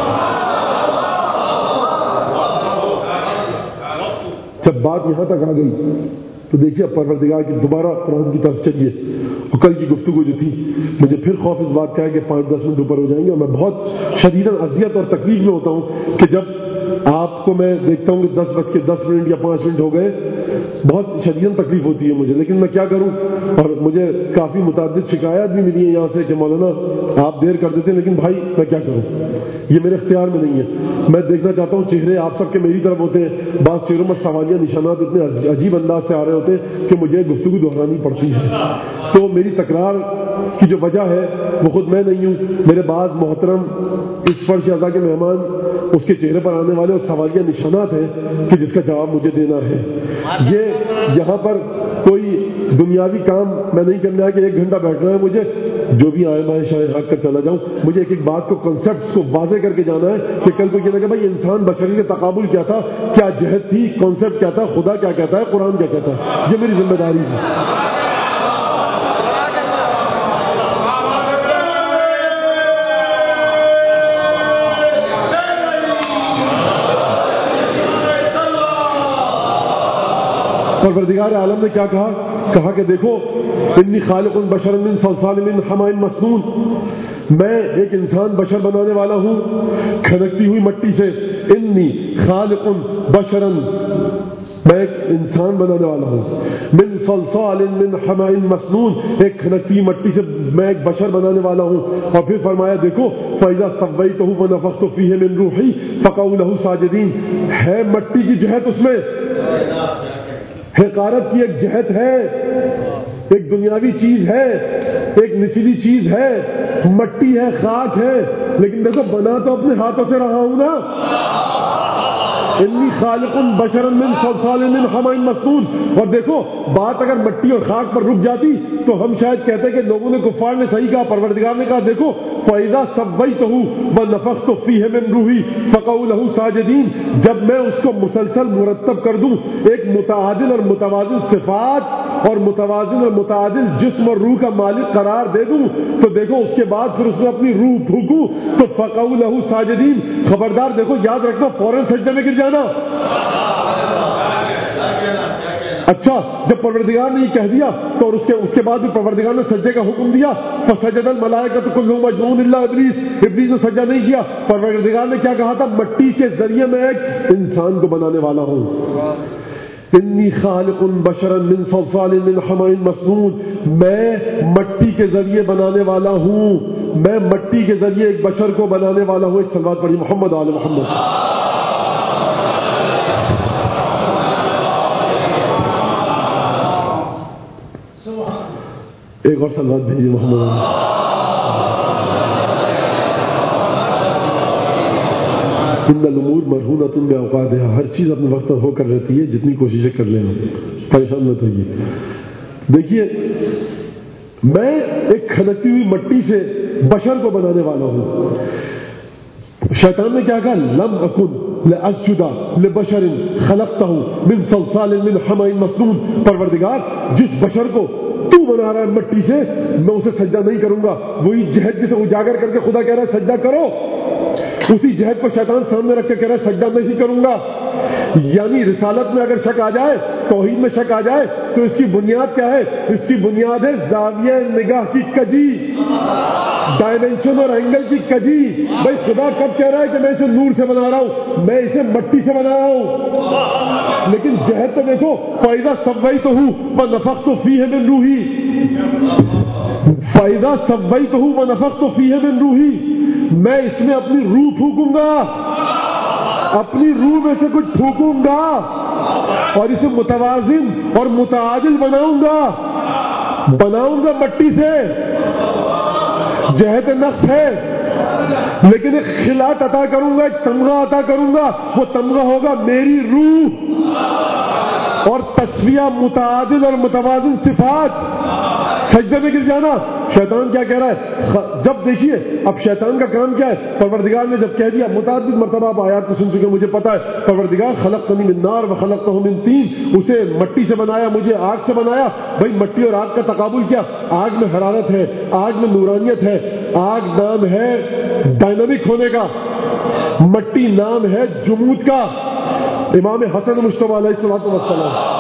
[SPEAKER 2] جب بات یہاں تک آ گئی تو دیکھیے اب پروردگار کی دوبارہ قرآن کی طرف چلیے. اور کل کی گفتگو جو تھی، مجھے پھر خوف اس بات کا ہے کہ پانچ دس منٹ اوپر ہو جائیں گے، اور میں بہت شدیداً اذیت اور تکلیف میں ہوتا ہوں کہ جب آپ کو میں دیکھتا ہوں کہ دس بج کے دس منٹ یا پانچ منٹ ہو گئے، بہت شدیداً تکلیف ہوتی ہے مجھے، لیکن میں کیا کروں. اور مجھے کافی متعدد شکایات بھی ملی ہیں یہاں سے کہ مولانا آپ دیر کر دیتے ہیں، لیکن بھائی میں کیا کروں، یہ میرے اختیار میں نہیں ہے. میں دیکھنا چاہتا ہوں چہرے آپ سب کے میری طرف ہوتے ہیں، بعض چہروں میں سوالیہ نشانات اتنے عجیب انداز سے آ رہے ہوتے ہیں کہ مجھے گفتگو دہرانی پڑتی ہے. تو میری تکرار کی جو وجہ ہے وہ خود میں نہیں ہوں، میرے بعض محترم اس فرش اعضاء کے مہمان اس کے چہرے پر آنے والے اور سوالیہ نشانات ہیں کہ جس کا جواب مجھے دینا ہے. یہ یہاں پر کوئی دنیاوی کام میں نہیں کرنا ہے کہ ایک گھنٹہ بیٹھنا ہے مجھے، جو بھی آئے میں شاید حق کر چلا جاؤں. مجھے ایک ایک بات کو کنسیپٹ کو واضح کر کے جانا ہے کہ کل کو یہ لگا بھائی انسان بشری کے تقابل کیا تھا، کیا جہد تھی، کانسیپٹ کیا تھا، خدا کیا کہتا ہے، قرآن کیا کہتا ہے. یہ میری ذمہ داری ہے. پروردگار عالم نے کیا کہا؟ کہا کہ دیکھو انی خالق بشرا من صلصال من حماء مسنون، میں ایک انسان بشر بنانے والا ہوں کھنکتی ہوئی مٹی سے. انی خالق بشرا، میں ایک انسان بنانے والا ہوں. من صلصال من حماء مسنون، ایک کھنکتی مٹی سے میں ایک بشر بنانے والا ہوں. اور پھر فرمایا دیکھو فَإِذَا سَوَّيْتُهُ وَنَفَخْتُ فِيهِ مِن رُوحِي فَقَعُوا لَهُ سَاجِدِينَ. ہے مٹی کی جہت اس میں، حقارت کی ایک جہت ہے، ایک دنیاوی چیز ہے، ایک نچلی چیز ہے، مٹی ہے، خاک ہے، لیکن دیکھو بنا تو اپنے ہاتھوں سے رہا ہوں نا. انی خالق بشرا من صلصال من حماء مسنون. اور دیکھو بات اگر مٹی اور خاک پر رک جاتی تو ہم شاید کہتے کہ لوگوں نے کفار نے صحیح کہا. پروردگار نے کہا دیکھو فَإِذَا سَوَّيْتُهُ وَنَفَخْتُ فِيهِ مِن رُوحِي فَقَعُوا لَهُ سَاجِدِينَ. جب میں اس کو مسلسل مرتب کر دوں، ایک متعادل اور متوازن صفات اور متوازن اور متعادل جسم اور روح کا مالک قرار دے دوں، تو دیکھو اس کے بعد پھر اس میں اپنی روح پھونکوں تو فَقَعُوا لَهُ سَاجِدِينَ. خبردار دیکھو یاد رکھنا فوراً سجدے میں گر جانا. اچھا جب پروردگار نے یہ کہہ دیا تو اور اس کے اس کے بعد بھی پروردگار نے سجدے کا حکم دیا. فسجد الملائکۃ کلھم اجمعون الا ابلیس. ابلیس نے سجدہ نہیں کیا. پروردگار نے کیا کہا تھا؟ مٹی کے ذریعے میں ایک انسان کو بنانے والا ہوں. انی خالق بشرا من صلصال من حماء مسنون. میں مٹی کے ذریعے بنانے والا ہوں، میں مٹی کے ذریعے ایک بشر کو بنانے والا ہوں. ایک صلوات پڑھی محمد آل محمد. ایک اور صلوات بھیجیے محمد. ان الامور مرہونۃ باوقاتها. ہر چیز اپنے وقت پر ہو کر رہتی ہے، جتنی کوششیں کر لینا، پریشان مت ہوئیے. دیکھیے میں ایک کھنکتی ہوئی مٹی سے بشر کو بنانے والا ہوں. شیطان نے کیا کہا؟ لم اکن لاسجد لبشر خلقته من صلصال من حماء مسنون. پروردگار جس بشر کو تو بنا رہا ہے مٹی سے، میں اسے سجدہ نہیں کروں گا. وہی جہد جسے اجاگر کر کے خدا کہہ رہا ہے سجدہ کرو، اسی جہد کو شیطان سامنے رکھ کے کہہ رہا ہے سجدہ نہیں کروں گا. یعنی رسالت میں اگر شک آ جائے توحید میں شک آ جائے تو اس کی بنیاد کیا ہے؟ اس کی بنیاد ہے زاویہ نگاہ کی کجی، ڈائمینشن اور اینگل کی کجی. بھائی خدا کب کہہ رہا ہے کہ میں اسے نور سے بنا رہا ہوں؟ میں اسے مٹی سے بنا رہا ہوں. لیکن جہد تو دیکھو، فائدہ سبوئی تو ہوں وہ نفخت تو فی ہے من روحی، فائدہ سبوئی تو ہوں وہ نفخت تو فی ہے من روحی. میں اس میں اپنی روح پھونکوں گا، اپنی روح میں سے کچھ پھونکوں گا اور اسے متوازن اور متعادل بناؤں گا. بناؤں گا مٹی سے، جہت نقص ہے، لیکن ایک خلات عطا کروں گا، ایک تمغہ عطا کروں گا. وہ تمغہ ہوگا میری روح اور تسویہ متعادل اور متوازن صفات. سجدے میں گر جانا. شیطان کیا کہہ رہا ہے؟ جب دیکھیے اب شیطان کا کام کیا ہے؟ پروردگار نے جب کہہ دیا، متعدد مرتبہ آپ آیات کو سن چکے، مجھے پتا ہے، پروردگار خلقتنی من نار وخلقتہ من طین، اسے مٹی سے بنایا، مجھے آگ سے بنایا. بھائی مٹی اور آگ کا تقابل کیا؟ آگ میں حرارت ہے، آگ میں نورانیت ہے. آگ نام ہے ڈائنامک ہونے کا، مٹی نام ہے جمود کا. امام حسن مجتبی علیہ الصلوۃ والسلام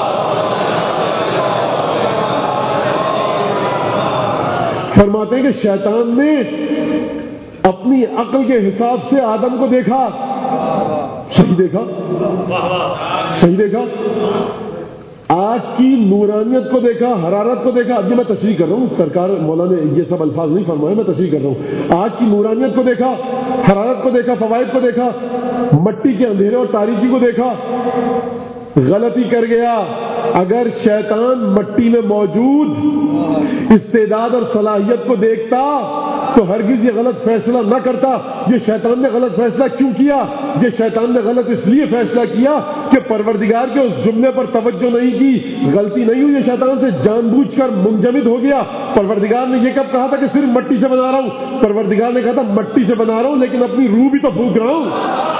[SPEAKER 2] فرماتے ہیں کہ شیطان نے اپنی عقل کے حساب سے آدم کو دیکھا. صحیح دیکھا؟ صحیح دیکھا؟ آگ کی نورانیت کو دیکھا، حرارت کو دیکھا. اب یہ میں تشریح کر رہا ہوں، سرکار مولا نے یہ سب الفاظ نہیں فرمائے، میں تشریح کر رہا ہوں. آگ کی نورانیت کو دیکھا، حرارت کو دیکھا، فوائد کو دیکھا، مٹی کے اندھیرے اور تاریکی کو دیکھا. غلطی کر گیا. اگر شیطان مٹی میں موجود استعداد اور صلاحیت کو دیکھتا تو ہرگز یہ غلط فیصلہ نہ کرتا. یہ شیطان نے غلط فیصلہ کیوں کیا؟ یہ شیطان نے غلط اس لیے فیصلہ کیا کہ پروردگار کے اس جملے پر توجہ نہیں کی. غلطی نہیں ہوئی، یہ شیطان سے جان بوجھ کر منجمد ہو گیا. پروردگار نے یہ کب کہا تھا کہ صرف مٹی سے بنا رہا ہوں؟ پروردگار نے کہا تھا مٹی سے بنا رہا ہوں لیکن اپنی روح بھی تو پھونک رہا ہوں.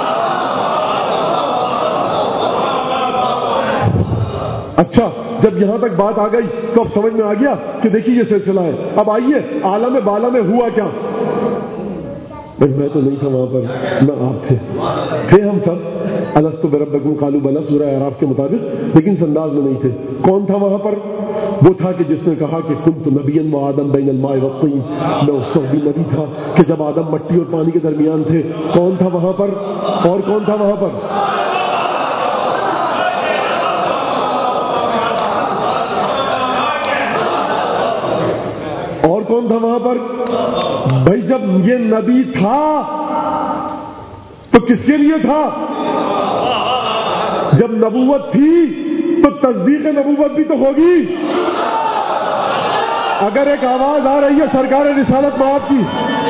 [SPEAKER 2] اچھا، جب یہاں تک بات آ گئی تو اب سمجھ میں آ گیا کہ دیکھیے یہ سلسلہ ہے. اب آئیے عالم بالا میں ہوا کیا. میں تو نہیں تھا وہاں پر، نہ آپ تھے، تھے ہم سب. الستو بربکم قالوا بلی، سورہ اعراف کے مطابق، لیکن اس انداز میں نہیں تھے. کون تھا وہاں پر؟ وہ تھا کہ جس نے کہا کہ کنت نبیا و آدم بین الماء والطین، میں اس وقت بھی نبی تھا کہ جب آدم مٹی اور پانی کے درمیان تھے. کون تھا وہاں پر؟ اور کون تھا وہاں پر؟ اور کون تھا وہاں پر؟ بھائی جب یہ نبی تھا تو کس کے لیے تھا؟ جب نبوت تھی تو تصدیق نبوت بھی تو ہوگی. اگر ایک آواز آ رہی ہے سرکار رسالت مآب کی،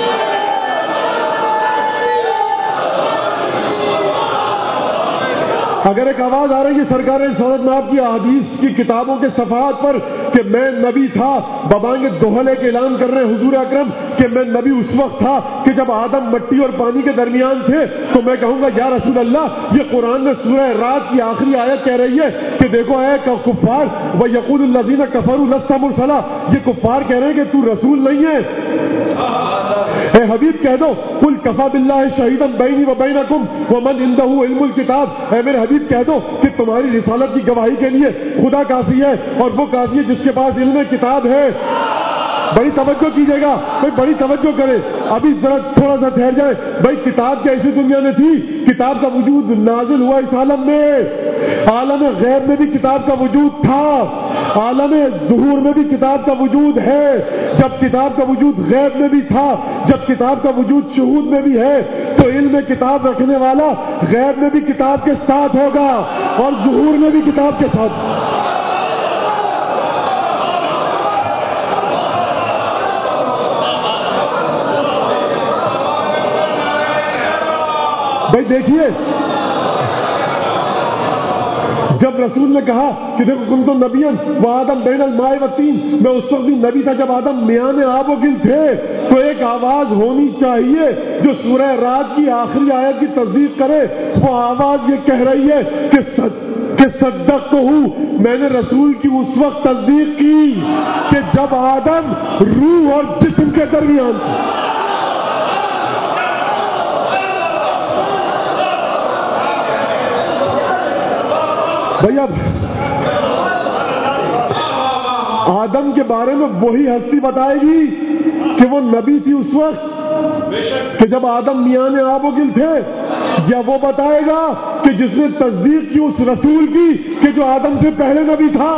[SPEAKER 2] اگر ایک آواز آ رہی ہے سرکار رسالت مآب کی احادیث کی کتابوں کے صفحات پر کہ میں نبی تھا، ببانگ دوہل ایک اعلان کر رہے ہیں حضور اکرم کہ میں نبی اس وقت تھا کہ جب آدم مٹی اور پانی کے درمیان تھے، تو میں کہوں گا یا رسول اللہ، یہ قرآن میں سورہ رات کی آخری آیت کہہ رہی ہے کہ دیکھو اے کفار وَيَقُولُ الَّذِينَ كَفَرُوا لَسْتَ مُرْسَلًا، یہ کفار کہہ رہے ہیں کہ تو رسول نہیں ہے. اے حبیب کہہ دو قُلْ كَفَىٰ بِاللَّهِ شَهِيدًا بَيْنِي وَبَيْنَكُمْ وَمَنْ عِندَهُ عِلْمُ الْكِتَابِ. اے میرے حبیب کہہ دو کہ تمہاری رسالت کی گواہی کے لیے خدا کافی ہے اور وہ کافی ہے جس کے پاس علم کتاب ہے. بڑی توجہ کیجیے گا بھائی، بڑی توجہ کرے. ابھی ذرا تھوڑا سا ٹھہر جائے. بھائی کتاب کیا ایسی دنیا میں تھی؟ کتاب کا وجود نازل ہوا اس عالم میں. عالم غیب میں بھی کتاب کا وجود تھا، عالم ظہور میں بھی کتاب کا وجود ہے. جب کتاب کا وجود غیب میں بھی تھا، جب کتاب کا وجود شہود میں بھی ہے، تو علم کتاب رکھنے والا غیب میں بھی کتاب کے ساتھ ہوگا اور ظہور میں بھی کتاب کے ساتھ. بھائی دیکھیے، جب رسول نے کہا کہ دیکھو کنت نبیا و آدم بین الماء والطین، میں اس وقت بھی نبی تھا جب آدم میان آب و گل تھے، تو ایک آواز ہونی چاہیے جو سورہ رات کی آخری آیت کی تصدیق کرے. وہ آواز یہ کہہ رہی ہے کہ سچ کہ صدق تو ہوں، میں نے رسول کی اس وقت تصدیق کی کہ جب آدم روح اور جسم کے درمیان تھا. بھائی اب آدم کے بارے میں وہی ہستی بتائے گی کہ وہ نبی تھی اس وقت کہ جب آدم میان آب و گل تھے، یا وہ بتائے گا کہ جس نے تصدیق کی اس رسول کی کہ جو آدم سے پہلے نبی تھا؟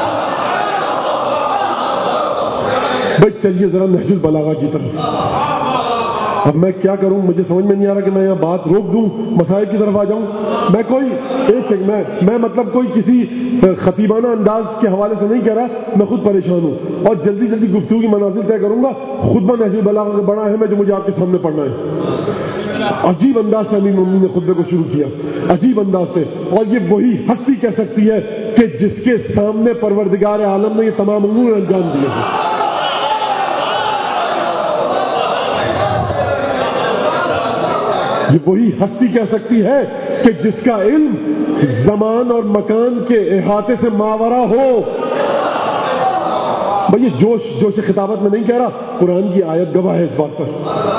[SPEAKER 2] بھائی چلیے ذرا نہج البلاغہ کی طرف۔ اب میں کیا کروں، مجھے سمجھ میں نہیں آ رہا کہ میں یہاں بات روک دوں، مسائل کی طرف آ جاؤں۔ میں کوئی ایک میں میں مطلب کوئی کسی خطیبانہ انداز کے حوالے سے نہیں کہہ رہا، میں خود پریشان ہوں اور جلدی جلدی گفتگو کی منازل طے کروں گا۔ خطبہ نہج البلاغہ کا بڑا اہم ہے جو مجھے آپ کے سامنے پڑھنا ہے۔ عجیب انداز سے امیر المومنین نے خطبے کو شروع کیا، عجیب انداز سے، اور یہ وہی ہستی کہہ سکتی ہے کہ جس کے سامنے پروردگار عالم نے یہ تمام امور انجام دیے ہیں۔ یہ وہی ہستی کہہ سکتی ہے کہ جس کا علم زمان اور مکان کے احاطے سے ماورا ہو۔ بھئی یہ جوش جوش خطابت میں نہیں کہہ رہا، قرآن کی آیت گواہ ہے اس بات پر۔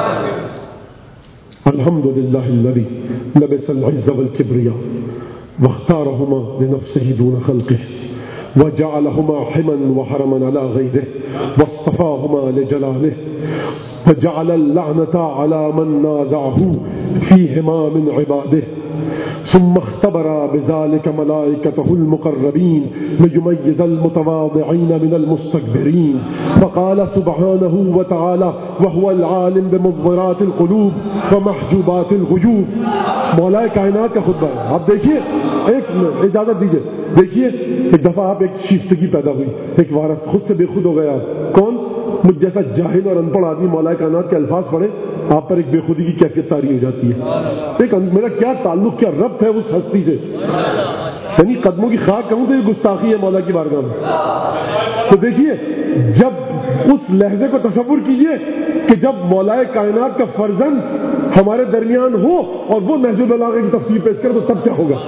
[SPEAKER 2] الحمدللہ الذی لبس العز والکبریاء واختارہما لنفسہ دون خلقہ وجعلہما حما وحرما علی غیرہ واصطفاہما لجلالہ وجعل اللعنة على من نازعه فيهما من عباده ثم اختبر بذلك ملائكته المقربين ليميز المتواضعين من المستكبرين فقال سبحانه وتعالى وهو العالم بمضمرات القلوب ومحجوبات الغيوب۔ مولا کائنات کا خطبہ ہے، آپ دیکھیے، ایک اجازت دیجیے، دیکھیے ایک دفعہ آپ ایک شیفتگی پیدا ہوئی، ایک وارث خود سے بے خود ہو گیا۔ کون؟ مجھ جیسا جاہل اور ان پڑھ آدمی مولا کائنات کے الفاظ پڑھے، آپ پر ایک بے خودی کی کیفیت طاری ہو جاتی ہے۔ ایک میرا کیا تعلق، کیا ربط ہے اس ہستی سے، یعنی قدموں کی خاک کہوں تو یہ گستاخی ہے مولا کی بارگاہ میں۔ تو دیکھیے، جب اس لہجے کو تصور کیجئے کہ جب مولا کائنات کا فرزند ہمارے درمیان ہو اور وہ نہج البلاغہ کی تفسیر پیش کرے تو تب کیا ہوگا؟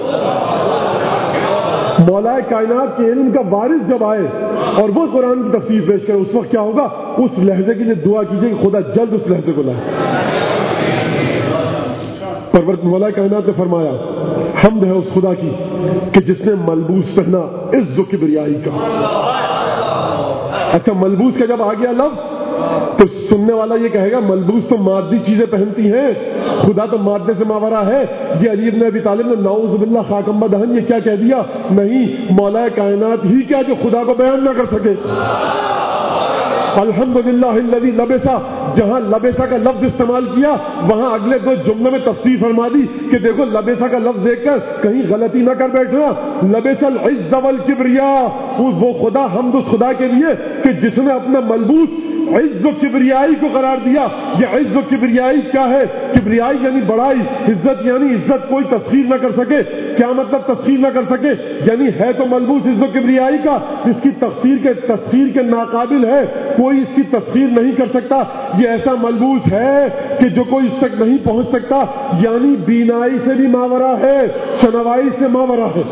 [SPEAKER 2] مولا کائنات کے علم کا وارث جب آئے اور وہ قرآن کی تفسیر پیش کرے اس وقت کیا ہوگا؟ اس لہجے کے لیے دعا کیجئے کہ خدا جلد اس لہجے کو لائے۔ پروردگار مولا کائنات نے فرمایا حمد ہے اس خدا کی کہ جس نے ملبوس پہنا عز و کبریائی کا۔ اچھا، ملبوس کا جب آ گیا لفظ تو سننے والا یہ کہے گا ملبوس تو مادی چیزیں پہنتی ہیں، خدا تو مادے سے ماورا ہے۔ یہ علی بن ابی طالب نے نعوذ باللہ خاکم دہن یہ کیا کہہ دیا؟ نہیں، مولا کائنات ہی کیا جو خدا کو بیان نہ کر سکے۔ الحمدللہ الذی لبسا، جہاں لبسا کا لفظ استعمال کیا وہاں اگلے دو جملوں میں تفسیر فرما دی کہ دیکھو لبسا کا لفظ دیکھ کر کہیں غلطی نہ کر بیٹھنا۔ لبس العز والکبریاء، وہ خدا، حمد اس خدا کے لیے کہ جس نے اپنا ملبوس عز و کبریائی کو قرار دیا۔ یہ عز و کبریائی کیا ہے؟ کبریائی یعنی بڑائی، عزت یعنی عزت کوئی تسخیر نہ کر سکے۔ کیا مطلب تسخیر نہ کر سکے؟ یعنی ہے تو ملبوس عز و کبریائی کا، اس کی تفسیر کے تسخیر کے ناقابل ہے، کوئی اس کی تسخیر نہیں کر سکتا۔ یہ ایسا ملبوس ہے کہ جو کوئی اس تک نہیں پہنچ سکتا، یعنی بینائی سے بھی ماورا ہے، شنوائی سے ماورا ہے۔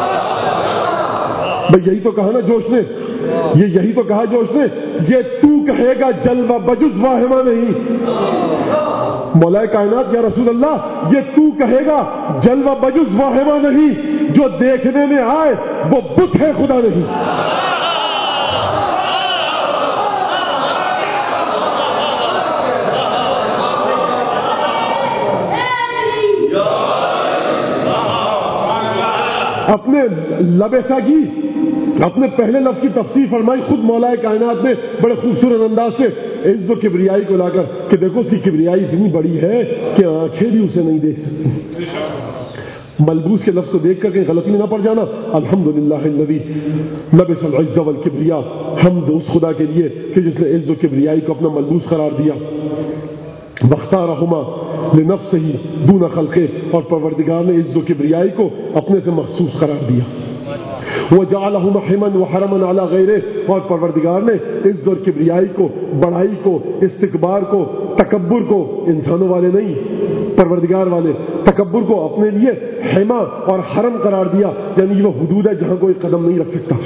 [SPEAKER 2] بھئی یہی تو کہا نا جوش نے، یہ یہی تو کہا جوش نے، یہ تو کہے گا جلوہ بجز واہمہ نہیں۔ مولا کائنات یا رسول اللہ، یہ تو کہے گا جلوہ بجز واہمہ نہیں، جو دیکھنے میں آئے وہ بت ہے، خدا نہیں۔ اپنے لبسا کی، اپنے پہلے لفظ کی تفسیر فرمائی خود مولا کائنات نے بڑے خوبصورت انداز سے عز و کبریائی کو لا کر کہ دیکھو اس کی کبریائی اتنی بڑی ہے کہ آنکھیں بھی اسے نہیں دیکھ سکتی۔ ملبوس کے لفظ کو دیکھ کر کہیں غلطی میں نہ پڑ جانا۔ الحمدللہ الذی لبس العز والکبریاء، حمد اس خدا کے لیے کہ جس نے عز و کبریائی کو اپنا ملبوس قرار دیا۔ واختارہما لنفسہ دون خلقہ، اور پروردگار نے عز و کبریائی کو اپنے سے مخصوص قرار دیا۔ وجعلہما حما وحرما علی غیرہ، اور پروردگار نے عز اور کبریائی کو، بڑائی کو، استکبار کو، تکبر کو، انسانوں والے نہیں پروردگار والے، تکبر کو اپنے لیے حما اور حرم قرار دیا، یعنی وہ حدود ہے جہاں کوئی قدم نہیں رکھ سکتا۔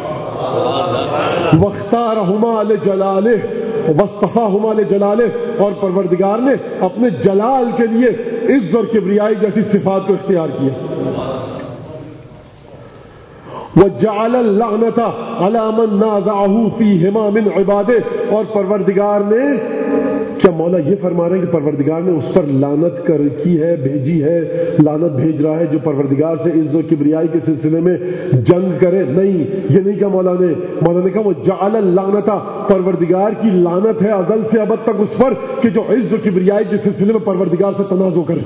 [SPEAKER 2] واختارہما لجلالہ واصطفاہما لجلالہ، اور پروردگار نے اپنے جلال کے لیے عز اور کبریائی جیسی صفات کو اختیار کیا۔ وجعل اللعنۃ علی من نازعہ فیہما من عبادہ، اور پروردگار نے کیا مولا یہ فرما رہے ہیں کہ پروردگار نے اس پر لعنت کر کی ہے، بھیجی ہے، لعنت بھیج رہا ہے جو پروردگار سے عز و کبریائی کے سلسلے میں جنگ کرے؟ نہیں، یہ نہیں کہا مولا نے. مولا نے کہا وہ جعل اللعنۃ، پروردگار کی لعنت ہے ازل سے ابد تک اس پر کہ جو عز و کبریائی کے سلسلے میں پروردگار سے تنازع کرے.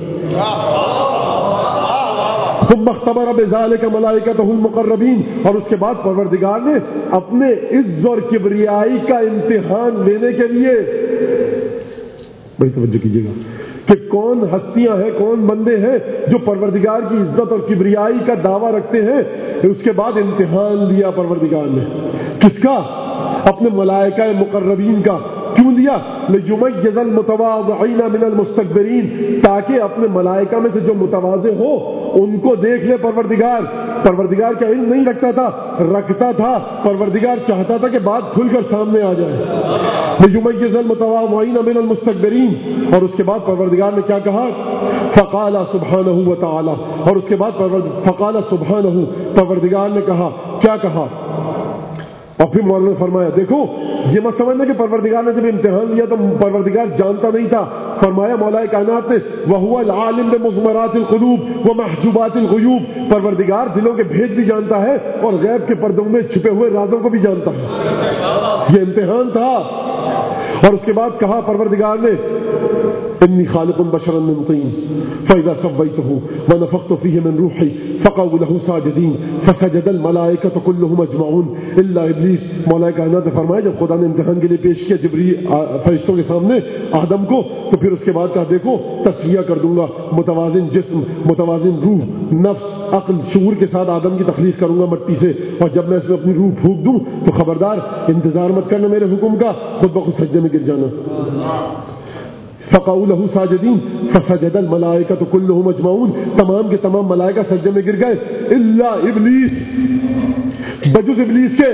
[SPEAKER 2] ثم اختبر بذلك ملائکتہ المقربین، اور اس کے بعد پروردگار نے اپنے عز اور کبریائی کا امتحان لینے کے لیے، بڑی توجہ کیجیے گا کہ کون ہستیاں ہیں، کون بندے ہیں جو پروردگار کی عزت اور کبریائی کا دعویٰ رکھتے ہیں. اس کے بعد امتحان لیا پروردگار نے، کس کا؟ اپنے ملائکہ مقربین کا. کیوں لیا؟ لیمیز المتواضعین من المستکبرین، تاکہ اپنے ملائکہ میں سے جو متواضع ہو ان کو دیکھ لے پروردگار. پروردگار کا علم نہیں رکھتا تھا، رکھتا تھا. پروردگار چاہتا تھا کہ بات کھل کر سامنے آ جائے. لیمیز المتواضعین من المستکبرین، اور اس کے بعد پروردگار نے کیا کہا؟ فقال سبحانہ وتعالی، اور اس کے بعد فقال سبحانہ، پروردگار نے کہا، کیا کہا؟ اور پھر مولانا نے فرمایا، دیکھو یہ مت سمجھنا کہ پروردگار نے جب امتحان لیا تو پروردگار جانتا نہیں تھا. فرمایا مولا کائنات نے وَهُوَ الْعَالِمُ بِمُضْمَرَاتِ الْقُلُوبِ وَمَحْجُوبَاتِ الْغُیُوبِ، پروردگار دلوں کے بھید بھی جانتا ہے اور غیب کے پردوں میں چھپے ہوئے رازوں کو بھی جانتا ہے. یہ امتحان تھا. اور اس کے بعد کہا پروردگار نے انی خالق بشرا من طین فاذا سویته ونفخت فیہ من روحی فقعوا له ساجدین فسجد الملائکۃ کلهم اجمعون الا ابلیس. مولا کائنات نے فرمایا جب خدا نے امتحان کے لیے پیش کیا جبریل فرشتوں کے سامنے آدم کو، تو پھر اس کے بعد کہا دیکھو تصفیہ کر دوں گا، متوازن جسم، متوازن روح، نفس، عقل، شعور کے ساتھ آدم کی تخلیق کروں گا مٹی سے، اور جب میں اس میں اپنی روح پھونک دوں تو خبردار انتظار مت کرنا میرے حکم کا، خود بخود سجدے میں گر جانا. فقعوا له ساجدین فسجد الملائکۃ کلهم اجمعون، تمام کے تمام ملائکہ سجدے میں گر گئے الا ابلیس، بجز ابلیس کے.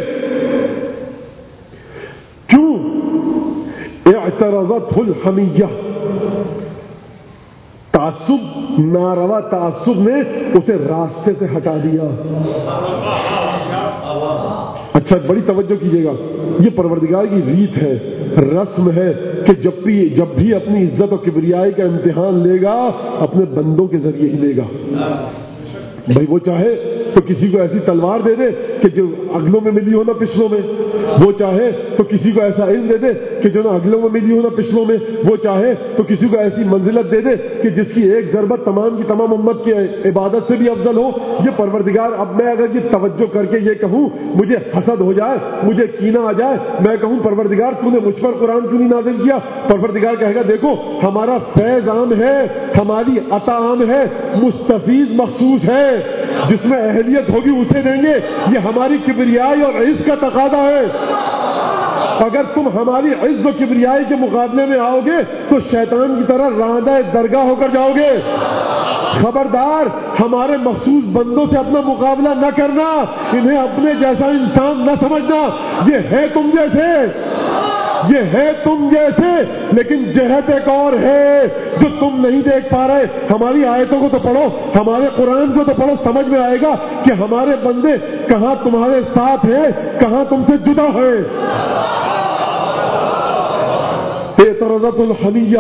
[SPEAKER 2] کیوں؟ اعترضته الحمیہ، تعصب، ناروا تعصب نے اسے راستے سے ہٹا دیا. اچھا بڑی توجہ کیجیے گا، یہ پروردگار کی ریت ہے، رسم ہے کہ جب بھی جب بھی اپنی عزت اور کبریائی کا امتحان لے گا اپنے بندوں کے ذریعے ہی لے گا. بھائی وہ چاہے تو کسی کو ایسی تلوار دے دے کہ جو اگلوں میں ملی ہو نہ پچھلوں میں، وہ چاہے تو کسی کو ایسا علم دے دے کہ جو نہ اگلوں میں ملی ہو نہ پچھلوں میں، وہ چاہے تو کسی کو ایسی منزلت دے دے کہ جس کی ایک ضربت تمام کی تمام امت کی عبادت سے بھی افضل ہو. یہ پروردگار، اب میں اگر یہ توجہ کر کے یہ کہوں مجھے حسد ہو جائے، مجھے کینہ آ جائے، میں کہوں پروردگار تو نے مجھ پر قرآن کیوں نہیں نازل کیا؟ پروردگار کہے گا دیکھو ہمارا فیض عام ہے، ہماری عطا عام ہے، مستفیض مخصوص ہے، جس میں اہلیت ہوگی اسے دیں گے. یہ ہماری کبریائی اور عز کا تقاضا ہے. اگر تم ہماری عز و کبریائی کے مقابلے میں آؤ گے تو شیطان کی طرح راندہ درگاہ ہو کر جاؤ گے. خبردار ہمارے مخصوص بندوں سے اپنا مقابلہ نہ کرنا، انہیں اپنے جیسا انسان نہ سمجھنا. یہ ہے تم جیسے، یہ ہے تم جیسے، لیکن جہت ایک اور ہے جو تم نہیں دیکھ پا رہے. ہماری آیتوں کو تو پڑھو، ہمارے قرآن کو تو پڑھو، سمجھ میں آئے گا کہ ہمارے بندے کہاں تمہارے ساتھ ہیں، کہاں تم سے جدا ہیں. اعتراضات الحمیہ،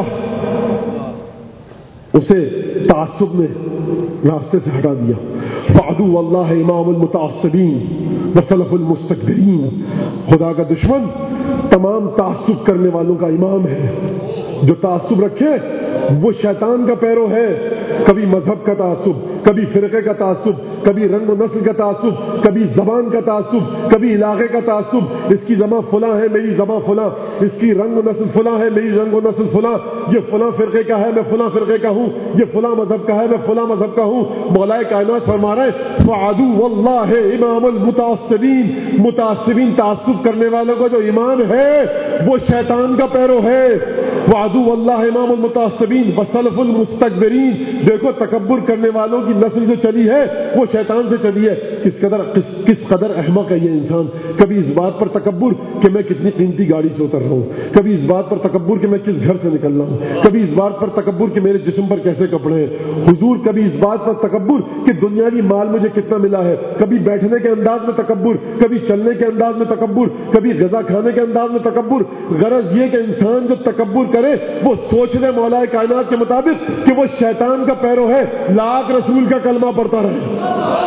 [SPEAKER 2] اسے تعصب نے راستے سے ہٹا دیا. فعدو اللہ امام المتعصبین وسلف المستکبرین، خدا کا دشمن تمام تعصب کرنے والوں کا امام ہے. جو تعصب رکھے وہ شیطان کا پیرو ہے. کبھی مذہب کا تعصب، کبھی فرقے کا تعصب، کبھی رنگ و نسل کا تعصب، کبھی زبان کا تعصب، کبھی علاقے کا تعصب. اس کی زبان فلاں ہے، میری زبان فلاں، اس کی رنگ و نسل فلاں ہے، میری رنگ و نسل فلاں، یہ فلاں فرقے کا ہے، میں فلاں فرقے کا ہوں، یہ فلاں مذہب کا ہے، میں فلاں مذہب کا ہوں. مولا کائنات فرما رہے ہیں فعدو اللہ امام المتعصبین، متعصبین تعصب کرنے والوں کا جو امام ہے وہ شیطان کا پیرو ہے. وعدو اللہ امام المتعصبین وسلف المستکبرین، دیکھو تکبر کرنے والوں کی نسل جو چلی ہے وہ شیطان سے چلی ہے. کس قدر کس, کس قدر احمق ہے یہ انسان. کبھی اس بات پر تکبر کہ میں کتنی قیمتی گاڑی سے اتر رہا ہوں, کبھی اس بات پر تکبر کہ میں کس گھر سے نکل رہا ہوں, کبھی اس بات پر تکبر کہ میرے جسم پر کیسے کپڑے ہیں. حضور کبھی اس بات پر تکبر کہ دنیاوی مال مجھے کتنا ملا ہے, کبھی بیٹھنے کے انداز میں تکبر, کبھی چلنے کے انداز میں تکبر, کبھی غذا کھانے کے انداز میں تکبر. غرض یہ کہ انسان جو تکبر کرے وہ سوچ لے مولا کائنات کے مطابق کہ وہ شیطان کا پیرو ہے, لاکھ رسول کا کلمہ پڑھتا رہے,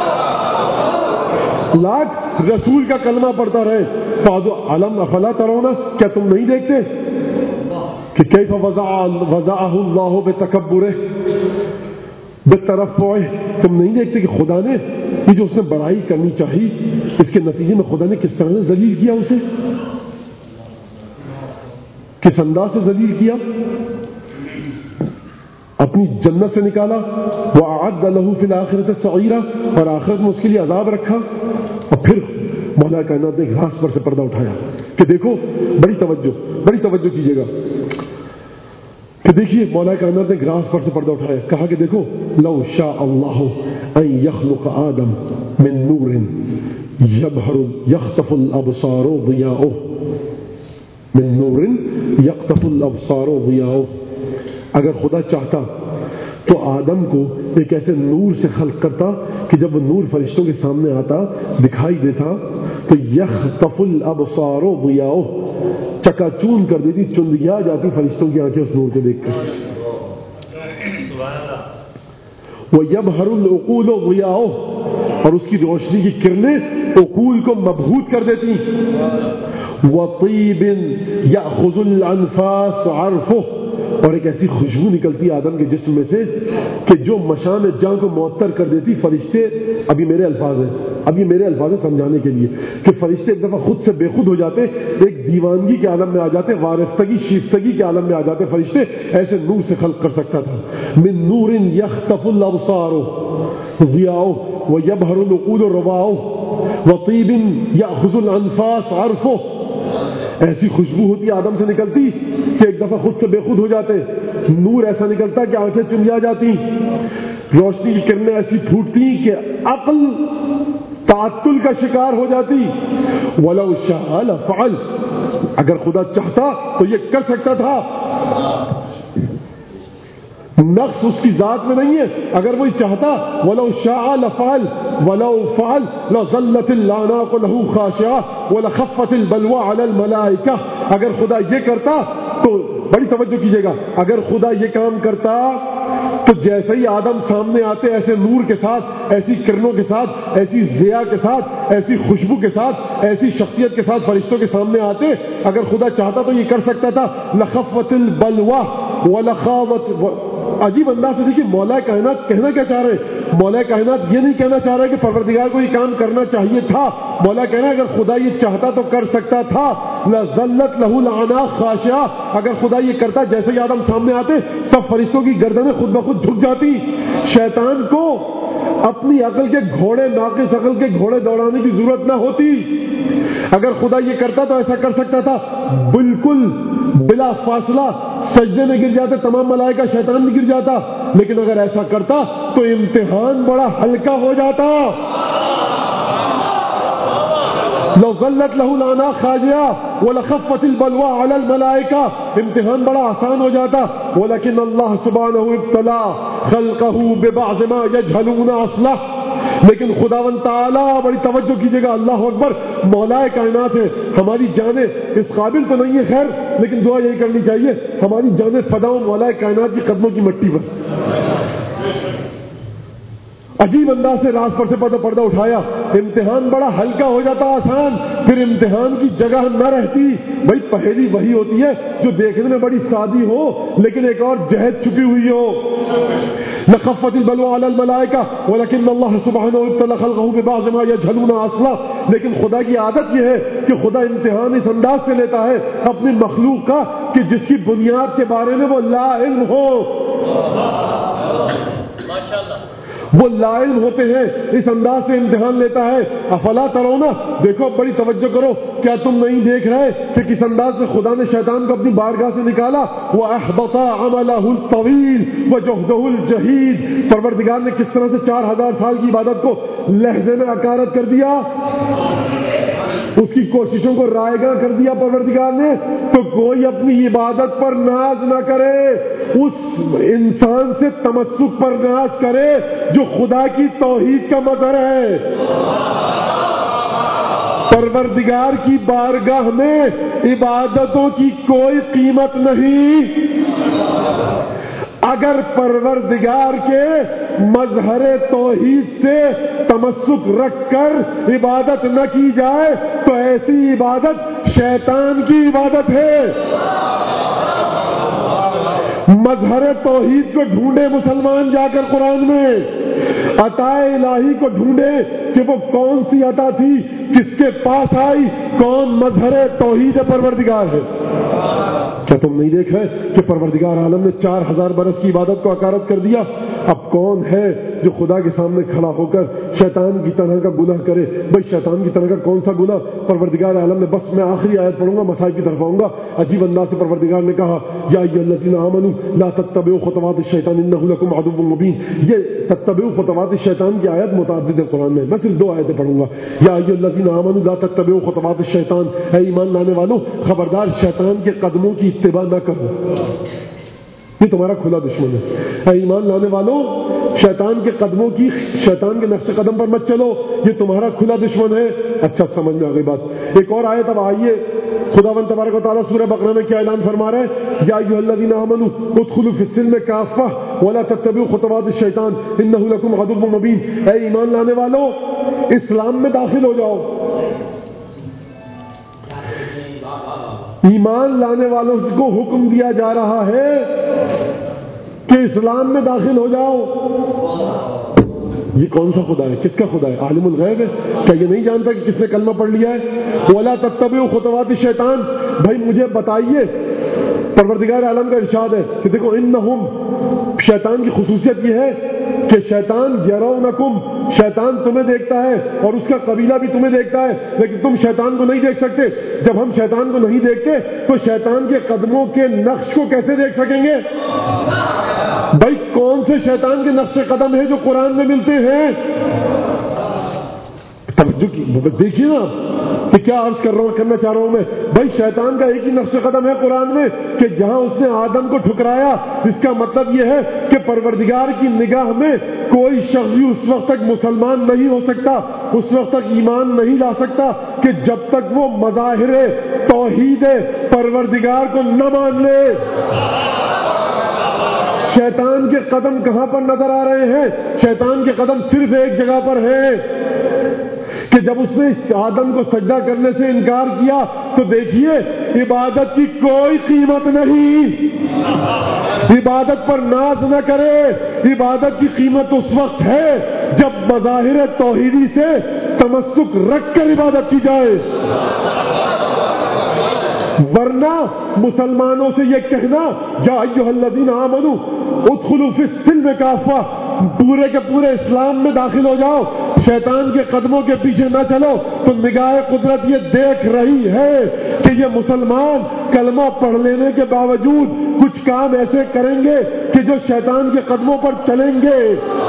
[SPEAKER 2] لاکھ رسول کا کلمہ پڑھتا رہے. فاضو علم افلا ترونا, کیا تم نہیں دیکھتے کہ کیف وضعہ اللہ بتکبرہ بترفعہ, تم نہیں دیکھتے کہ خدا نے یہ جو اس نے بڑائی کرنی چاہیے اس کے نتیجے میں خدا نے کس طرح سے ذلیل کیا, اسے کس انداز سے ذلیل کیا, اپنی جنت سے نکالا. وَأَعَدَّ لَهُ فِي الْآخِرَةِ سَعِيرًا, اور آخرت میں اس کے لیے عذاب رکھا. اور پھر مولا کائنات نے گھاس پر سے پردہ اٹھایا کہ دیکھو, بڑی توجہ بڑی توجہ کیجیے گا کہ دیکھیے مولا کائنات نے گھاس پر سے پردہ اٹھایا, کہا کہ دیکھو لو شاء اللہ ان یخلق آدم من نور یبہر یخطف الابصار ضیاؤہ, من نور یخطف الابصار ضیاؤہ. اگر خدا چاہتا تو آدم کو ایک ایسے نور سے خلق کرتا کہ جب وہ نور فرشتوں کے سامنے آتا دکھائی دیتا تو یخطف الابصار ضیاؤہ, چکا چون کر دیتی, چندیا جاتی فرشتوں کی آنکھیں اس نور کو دیکھ کر. وَيَبْهَرُ الْعُقُولُ ضِيَاؤُهُ, اور اس کی روشنی کی کرنیں عقول کو مبہوت کر دیتی. وَطِيبٍ يَأْخُذُ الْأَنفَاسُ عَرْفُهُ, اور ایک ایسی خوشبو نکلتی آدم کے جسم میں سے کہ جو مشام جاں کو معطر کر دیتی. فرشتے, ابھی میرے الفاظ ہیں, اب یہ میرے الفاظ ہیں سمجھانے کے لیے, کہ فرشتے ایک دفعہ خود سے بے خود ہو جاتے, ایک دیوانگی کے عالم میں آ جاتے, وارفتگی شیفتگی کے عالم میں آ جاتے. فرشتے ایسے نور سے خلق کر سکتا تھا. من نور یخطف الابصار ضیاؤہ ویبہر العقول رواؤہ وطیب یاخذ الانفاس عرفہ. ایسی خوشبو ہوتی آدم سے نکلتی کہ ایک دفعہ خود سے بے خود ہو جاتے. نور ایسا نکلتا کہ آنکھیں چندیا جاتی, روشنی کی کرنیں ایسی پھوٹتی کہ عقل تعطل کا شکار ہو جاتی. وَلَوْ شَاءَ لَفَعَلَ, اگر خدا چاہتا تو یہ کر سکتا تھا. نقص اس کی ذات میں نہیں ہے, اگر وہی چاہتا. وَلَوْ شَاءَ لَفَعَلَ وَلَوْ فَعَلَ لَظَلَّتِ الْأَعْنَاقُ لَهُ خَاشِعَةً وَلَخَفَّتِ الْبَلْوَىٰ عَلَى الْمَلَائِكَةِ, اگر خدا یہ کرتا تو بڑی توجہ کیجیے گا, اگر خدا یہ کام کرتا تو جیسے ہی آدم سامنے آتے ایسے نور کے ساتھ, ایسی کرنوں کے ساتھ, ایسی ضیاء کے ساتھ, ایسی خوشبو کے ساتھ, ایسی شخصیت کے ساتھ فرشتوں کے سامنے آتے, اگر خدا چاہتا تو یہ کر سکتا تھا. لخفت البلوا ولخاوت. عجیب انداز سے دیکھیے مولا کائنات کہنا کیا چاہ رہے ہیں. مولا کائنات یہ نہیں کہنا چاہ رہے کہ پروردگار کو یہ کام کرنا چاہیے تھا. مولا کہنا اگر خدا یہ چاہتا تو کر سکتا تھا. لَذَلَّتْ لَهُ الْأَعْنَاقُ خَاشِعَةً, اگر خدا یہ کرتا جیسے ہی آدم سامنے آتے سب فرشتوں کی گردنیں خود بخود جھک جاتی. شیطان کو اپنی عقل کے گھوڑے, ناقص عقل کے گھوڑے دوڑانے کی ضرورت نہ ہوتی. اگر خدا یہ کرتا تو ایسا کر سکتا تھا, بالکل بلا فاصلہ سجدے میں گر جاتے تمام ملائکہ, شیطان بھی گر جاتا. لیکن اگر ایسا کرتا تو امتحان بڑا ہلکا ہو جاتا. لو ظلت له الأعناق خاشعة ولخفت البلوى على الملائكة, امتحان بڑا آسان ہو جاتا. ولكن الله سبحانه ابتلى خلقه ببعض ما يجهلون اصله, لیکن خداوند تعالیٰ, بڑی توجہ کیجیے گا, اللہ اکبر, مولا کائنات ہے. ہماری جانیں اس قابل تو نہیں ہے خیر, لیکن دعا یہی کرنی چاہیے ہماری جانیں فدا ہوں مولا کائنات کی قدموں کی مٹی پر. عجیب انداز سے راز پر سے پردہ پردہ اٹھایا, امتحان بڑا ہلکا ہو جاتا, آسان. پھر امتحان کی جگہ نہ رہتی. بھائی پہلی وہی ہوتی ہے جو دیکھنے میں بڑی سادی ہو لیکن ایک اور جہد چھپی ہوئی ہو. لخفت البلوى على الملائكة ولكن الله سبحانه ابتلى خلقه ببعض ما يجهلون اصلا, لیکن خدا کی عادت یہ ہے کہ خدا امتحان اس انداز سے لیتا ہے اپنی مخلوق کا کہ جس کی بنیاد کے بارے میں وہ لا علم ہو. وہ لا علم ہوتے ہیں, اس انداز سے امتحان لیتا ہے. افلا ترونا, دیکھو بڑی توجہ کرو, کیا تم نہیں دیکھ رہے کہ کس انداز سے خدا نے شیطان کو اپنی بارگاہ سے نکالا. وَأَحْبَطَ عَمَلَهُ الطَّوِيلِ وَجُهْدَهُ الْجَهِيدِ, پروردگار نے کس طرح سے چار ہزار سال کی عبادت کو لہجے میں حقارت کر دیا، اس کی کوششوں کو رائے گاں کر دیا پروردگار نے، تو کوئی اپنی عبادت پر ناز نہ کرے، اس انسان سے تمسک پر ناز کرے جو خدا کی توحید کا مظہر ہے۔ پروردگار کی بارگاہ میں عبادتوں کی کوئی قیمت نہیں۔ اگر پروردگار کے مظہر توحید سے تمسک رکھ کر عبادت نہ کی جائے تو ایسی عبادت شیطان کی عبادت ہے۔ مظہر توحید کو ڈھونڈے مسلمان جا کر قرآن میں، عطا الہی کو ڈھونڈے کہ وہ کون سی عطا تھی، کس کے پاس آئی، کون مظہر توحید پروردگار ہے۔ کیا تم نہیں دیکھا کہ پروردگار عالم نے چار ہزار برس کی عبادت کو حقارت کر دیا؟ اب کون ہے جو خدا کے سامنے کھڑا ہو کر شیطان کی طرح کا گناہ کرے؟ بھائی شیطان کی طرح کا کون سا گناہ؟ پروردگار عالم نے، بس میں آخری آیت پڑھوں گا، مسائل کی طرف آؤں گا، عجیب انداز سے پروردگار نے کہا یا ایھا الذین آمنوا لا تتبعوا خطوات الشیطان انہ لکم عدو مبین۔ یہ تتبعوا خطوات الشیطان کی آیت متعدد ہے قرآن میں، میں صرف دو آیتیں پڑھوں گا۔ یا ایھا الذین آمنوا لا تتبعوا خطوات الشیطان، اے ایمان لانے والوں خبردار شیطان کے قدموں کی اتباع نہ کرو، یہ تمہارا کھلا دشمن ہے۔ اے ایمان لانے والوں شیطان کے قدموں کی، شیطان کے نقش قدم پر مت چلو، یہ تمہارا کھلا دشمن ہے۔ اچھا سمجھ میں آ گئی بات۔ ایک اور آیت اب آئیے، خداوند تبارک و تعالیٰ سورہ بقرہ میں کیا اعلان فرما رہے ہیں؟ یا ایھا الذین آمنوا ادخلوا فی السلم کافہ ولا تتبعوا خطوات الشیطان انہ لکم عدو مبین۔ اے ایمان لانے والوں اسلام میں داخل ہو جاؤ۔ ایمان لانے والوں کو حکم دیا جا رہا ہے کہ اسلام میں داخل ہو جاؤ۔ یہ کون سا خدا ہے؟ کس کا خدا ہے؟ عالم الغیب ہے؟ کیا یہ نہیں جانتا کہ کس نے کلمہ پڑھ لیا ہے؟ وَلَا تَتَّبِعُوا خُطُوَاتِ الشَّيْطَانِ۔ بھائی مجھے بتائیے، پروردگار عالم کا ارشاد ہے کہ دیکھو انہم، شیطان کی خصوصیت یہ ہے کہ شیطان یرونکم، شیطان تمہیں دیکھتا ہے اور اس کا قبیلہ بھی تمہیں دیکھتا ہے، لیکن تم شیطان کو نہیں دیکھ سکتے۔ جب ہم شیطان کو نہیں دیکھتے تو شیطان کے قدموں کے نقش کو کیسے دیکھ سکیں گے؟ بھائی کون سے شیطان کے نقش قدم ہیں جو قرآن میں ملتے ہیں؟ توجہ کی دیکھیے نا کہ کیا عرض کر رہا ہوں، کرنا چاہ رہا ہوں میں۔ بھائی شیطان کا ایک ہی نقش قدم ہے قرآن میں کہ جہاں اس نے آدم کو ٹھکرایا، اس کا مطلب یہ ہے کہ پروردگار کی نگاہ میں کوئی شخص بھی اس وقت تک مسلمان نہیں ہو سکتا، اس وقت تک ایمان نہیں لا سکتا کہ جب تک وہ مظاہر توحید پروردگار کو نہ مان لے۔ شیطان کے قدم کہاں پر نظر آ رہے ہیں؟ شیطان کے قدم صرف ایک جگہ پر ہیں کہ جب اس نے آدم کو سجدہ کرنے سے انکار کیا تو دیکھیے عبادت کی کوئی قیمت نہیں، عبادت پر ناز نہ کرے۔ عبادت کی قیمت اس وقت ہے جب مظاہر توحیدی سے تمسک رکھ کر عبادت کی جائے، ورنہ مسلمانوں سے یہ کہنا یا ایھا الذین آمنوا ادخلوا فی السلم کافہ، پورے کے پورے اسلام میں داخل ہو جاؤ، شیطان کے قدموں کے پیچھے نہ چلو، تو نگاہ قدرت یہ دیکھ رہی ہے کہ یہ مسلمان کلمہ پڑھ لینے کے باوجود کچھ کام ایسے کریں گے کہ جو شیطان کے قدموں پر چلیں گے۔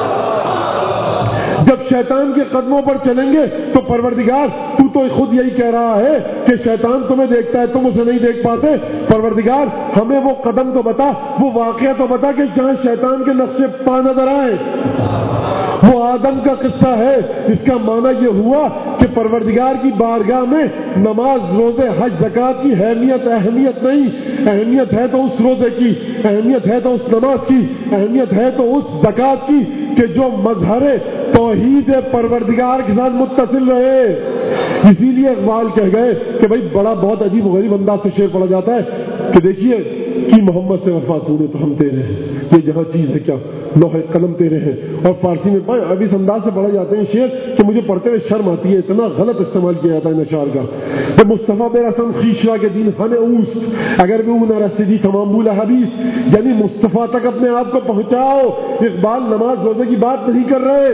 [SPEAKER 2] جب شیطان کے قدموں پر چلیں گے تو پروردگار تو تو خود یہی کہہ رہا ہے کہ شیطان تمہیں دیکھتا ہے، تم اسے نہیں دیکھ پاتے۔ پروردگار ہمیں وہ قدم تو بتا، وہ واقعہ تو بتا کہ جہاں شیطان کے نقشے پا نظر آئے۔ وہ آدم کا قصہ ہے، اس کا معنی یہ ہوا کہ پروردگار کی بارگاہ میں نماز، روزے، حج، زکوٰۃ کی اہمیت اہمیت نہیں، اہمیت ہے تو اس روزے کی، اہمیت ہے تو اس نماز کی، اہمیت ہے تو اس زکوٰۃ کی کہ جو مظہر توحید پروردگار کے ساتھ متصل رہے۔ اسی لیے اقبال کہہ گئے کہ بھائی بڑا بہت عجیب و غریب انداز سے شعر پڑھا جاتا ہے کہ دیکھیے کہ محمد سے وفا تو نے تو ہم تیرے ہیں، یہ جہاں چیز ہے کیا لوح قلم تیرے ہیں۔ اور فارسی میں اب اس انداز سے پڑھا جاتے ہیں شعر کہ مجھے پڑھتے ہوئے شرم آتی ہے، اتنا غلط استعمال کیا جاتا ہے اشعار کا۔ کہ مصطفیٰ بے رسم خیشہ کے دین ہن اوست اگر بھی نہ رسیدی تمام بولا حدیث، یعنی مصطفیٰ تک اپنے آپ کو پہنچاؤ۔ اقبال نماز روزے کی بات نہیں کر رہے،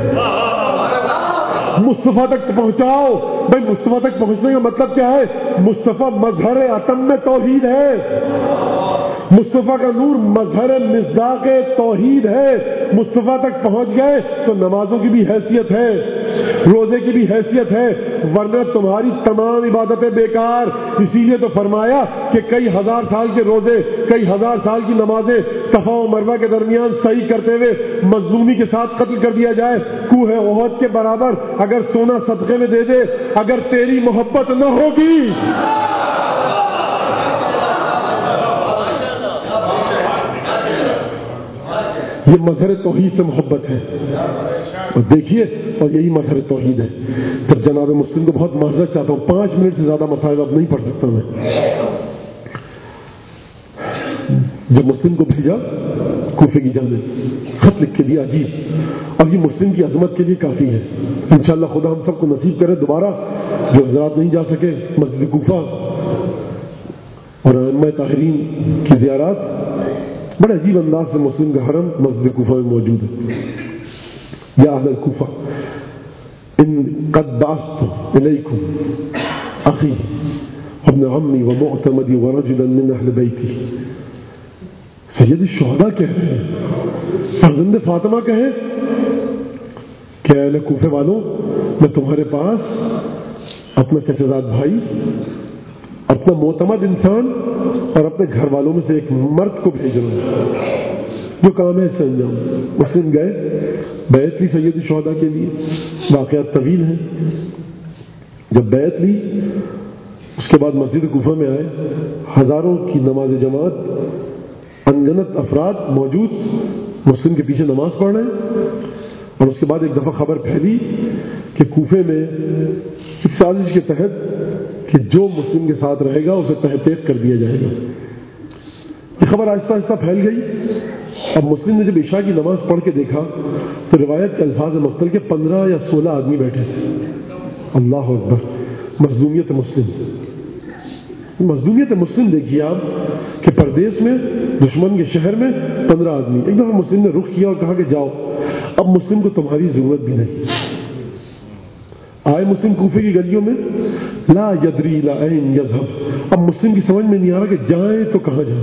[SPEAKER 2] مصطفیٰ تک پہنچاؤ۔ بھائی مصطفیٰ تک پہنچنے کا مطلب کیا ہے؟ مصطفیٰ مظہر اتم توحید ہے، مصطفیٰ کا نور مظہر مصداق توحید ہے. مصطفیٰ تک پہنچ گئے تو نمازوں کی بھی حیثیت ہے, روزے کی بھی حیثیت ہے, ورنہ تمہاری تمام عبادتیں بیکار. اسی لیے تو فرمایا کہ کئی ہزار سال کے روزے, کئی ہزار سال کی نمازیں صفا و مروہ کے درمیان صحیح کرتے ہوئے مظلومی کے ساتھ قتل کر دیا جائے, کوہ احد کے برابر اگر سونا صدقے میں دے دے, اگر تیری محبت نہ ہوگی یہ مظہر توحید سے محبت ہے. اور دیکھیے, اور یہی مظہر توحید ہے. جب جناب مسلم کو بہت معذرت چاہتا ہوں, پانچ منٹ سے زیادہ مسائل اب نہیں پڑھ سکتا میں. جب مسلم کو بھیجا کوفے کی جانب, خط لکھ کے دیا عجیب, اب یہ مسلم کی عظمت کے لیے کافی ہے. انشاءاللہ خدا ہم سب کو نصیب کرے دوبارہ, جو حضرات نہیں جا سکے مسجد کوفہ اور ائمہ طاہرین کی زیارات, بڑے عجیب انداز سے مسلم کا حرم مسجد کوفہ میں موجود ہے. یا اہل کوفہ ان قد بعثت الیکم اخی ابن عمی ومعتمدی ورجلا من اہل بیتی. سید الشہداء کہہ رہے ہیں, فرزند فاطمہ کہیں کہ اہل کوفے والوں, میں تمہارے پاس اپنا چچا زاد بھائی, اپنا معتمد انسان اور اپنے گھر والوں میں سے ایک مرد کو بھیج رہا ہوں, جو کام ہے اس سے انجام. مسلم گئے, بیعت لی سید الشہداء کے لیے. واقعات طویل ہیں. جب بیعت لی اس کے بعد مسجد کوفہ میں آئے, ہزاروں کی نماز جماعت, انگنت افراد موجود مسلم کے پیچھے نماز پڑھ رہے ہیں. اور اس کے بعد ایک دفعہ خبر پھیلی کہ کوفے میں ایک سازش کے تحت کہ جو مسلم کے ساتھ رہے گا اسے تحقیق کر دیا جائے گا. یہ خبر آہستہ آہستہ پھیل گئی. اب مسلم نے جب عشاء کی نماز پڑھ کے دیکھا تو روایت کے الفاظ مختلف کے پندرہ یا سولہ آدمی بیٹھے تھے. اللہ اکبر, مظلومیت مسلم. مظلومیت مسلم دیکھیے آپ کہ پردیس میں دشمن کے شہر میں پندرہ آدمی. ایک دفعہ مسلم نے رخ کیا اور کہا کہ جاؤ, اب مسلم کو تمہاری ضرورت بھی نہیں. آئے مسلم کوفے کی گلیوں میں, لا یدری لا این یذهب. اب مسلم کی سمجھ میں نہیں آ رہا کہ جائیں تو کہاں جائیں.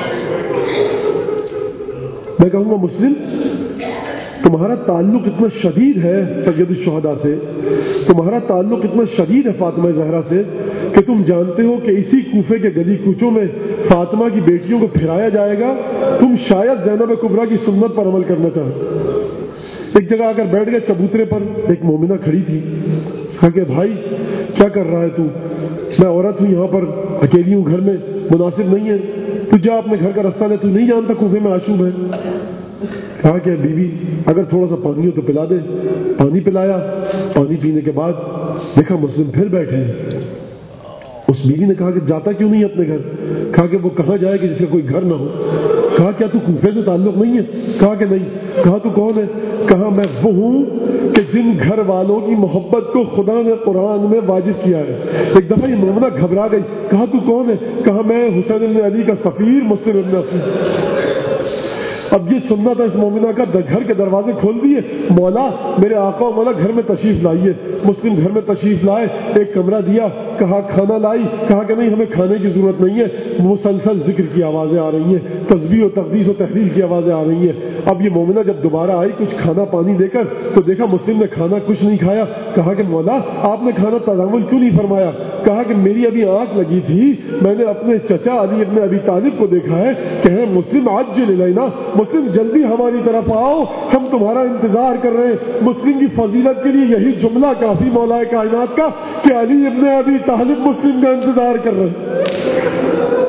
[SPEAKER 2] میں کہوں گا مسلم, تمہارا تعلق اتنا شدید ہے سید الشہداء سے, تمہارا تعلق اتنا شدید ہے فاطمہ زہرا سے کہ تم جانتے ہو کہ اسی کوفے کے گلی کوچوں میں فاطمہ کی بیٹیوں کو پھرایا جائے گا. تم شاید زینب کبریٰ کی سنت پر عمل کرنا چاہو. ایک جگہ آ کر بیٹھ گئے چبوترے پر, ایک مومنہ کھڑی تھی. اس کہا کہ بھائی کیا کر رہا ہے تو؟ میں عورت ہوں, یہاں پر اکیلی ہوں, گھر میں مناسب نہیں ہے, تو جا اپنے گھر کا رستہ لے, تو نہیں جانتا کوفے میں آشوب ہے. کہا کہ بی بی اگر تھوڑا سا پانی ہو تو پلا دے. پانی پلایا. پانی پینے کے بعد دیکھا مسلم پھر بیٹھے ہیں. اس بیوی نے کہا کہ جاتا کیوں نہیں اپنے گھر؟ کہا کہ وہ کہاں جائے کہ جس کا کوئی گھر نہ ہو. کہا کیا تو کوفے سے تعلق نہیں ہے؟ کہا کہ نہیں. کہا تو کون ہے؟ کہا میں وہ ہوں کہ جن گھر والوں کی محبت کو خدا نے قرآن میں واجب کیا ہے. ایک دفعہ یہ مومنہ گھبرا گئی. کہا تو کون ہے؟ کہا میں حسین بن علی کا سفیر مسلم بن عقیل. اب یہ سننا تھا اس مومنہ کا, گھر کے دروازے کھول دیے, مولا میرے آقا و مولا گھر میں تشریف لائیے. مسلم گھر میں تشریف لائے, ایک کمرہ دیا, کہا کھانا لائی. کہا کہ نہیں ہمیں کھانے کی ضرورت نہیں ہے. مسلسل ذکر کی آوازیں آ رہی ہیں, تسبیح و تقدیس و تحلیل کی آوازیں آ رہی ہیں. اب یہ مومنہ جب دوبارہ آئی کچھ کھانا پانی لے کر تو دیکھا مسلم نے کھانا کچھ نہیں کھایا. کہا کہ مولا آپ نے کھانا تناول کیوں نہیں فرمایا؟ کہا کہ میری ابھی آنکھ لگی تھی, میں نے اپنے چچا علی ابن ابی طالب کو دیکھا ہے کہ ہے مسلم عجل الینا, مسلم جلدی ہماری طرف آؤ, ہم تمہارا انتظار کر رہے ہیں. مسلم کی فضیلت کے لیے یہی جملہ کافی مولا کائنات کا کہ علی ابن ابی طالب مسلم کا انتظار کر رہے ہیں.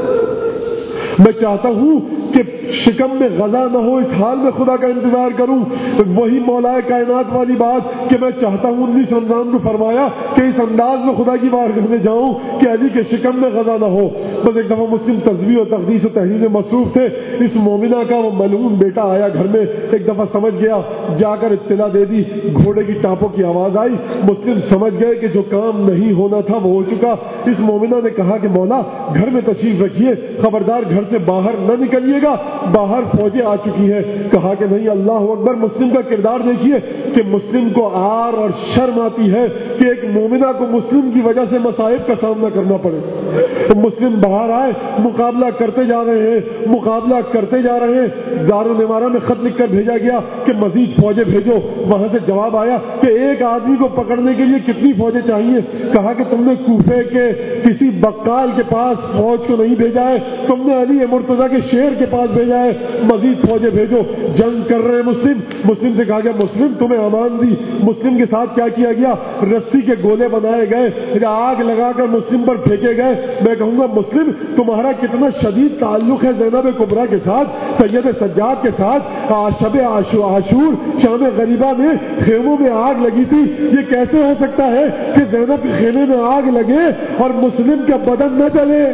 [SPEAKER 2] میں چاہتا ہوں کہ شکم میں غذا نہ ہو, اس حال میں خدا کا انتظار کروں. وہی مولا کائنات والی بات کہ میں چاہتا ہوں انیس رمضان کو فرمایا کہ اس انداز میں خدا کی بارگاہ میں جاؤں کہ علی کے شکم میں غذا نہ ہو. بس ایک دفعہ مسلم تسبیح و تقدیس و تحلیل میں مصروف تھے. اس مومنہ کا وہ ملعون بیٹا آیا گھر میں, ایک دفعہ سمجھ گیا, جا کر اطلاع دے دی. گھوڑے کی ٹانپوں کی آواز آئی. مسلم سمجھ گئے کہ جو کام نہیں ہونا تھا وہ ہو چکا. اس مومنہ نے کہا کہ مولا گھر میں تشریف رکھیے, خبردار گھر سے باہر نہ نکلیے گا باہر فوجیں آ چکی ہیں. کہا کہ نہیں اللہ اکبر. مسلم کا کردار دیکھیے کہ مسلم کو آر اور شرم آتی ہے کہ ایک مومنہ کو مسلم کی وجہ سے مصائب کا سامنا کرنا پڑے. تو مسلم باہر آئے, مقابلہ کرتے جا رہے ہیں مقابلہ کرتے جا رہے ہیں. دارالامارہ میں خط لکھ کر بھیجا گیا کہ مزید فوجیں بھیجو. وہاں سے جواب آیا کہ ایک آدمی کو پکڑنے کے لیے کتنی فوجیں چاہیے. کہا کہ تم نے کوفے کے کسی بقال کے پاس فوج کو نہیں بھیجا ہے, تم نے علی مرتضیٰ کے شیر کے پاس بھیجا ہے. مزید فوجیں بھیجو. جنگ کر رہے ہیں مسلم. مسلم سے کہا گیا مسلم تمہیں امان دی. مسلم کے ساتھ کیا کیا گیا؟ رسی کے گولے بنائے گئے, آگ لگا کر مسلم پر پھینکے گئے. میں کہوں گا مسلم تمہارا کتنا شدید تعلق ہے زینب کبریٰ کے ساتھ, سید سجاد کے ساتھ. شب عاشور شام غریبہ میں خیموں میں آگ لگی تھی. یہ کیسے ہو سکتا ہے کہ زینب کے خیمے میں آگ لگے اور مسلم کا بدن نہ جلے؟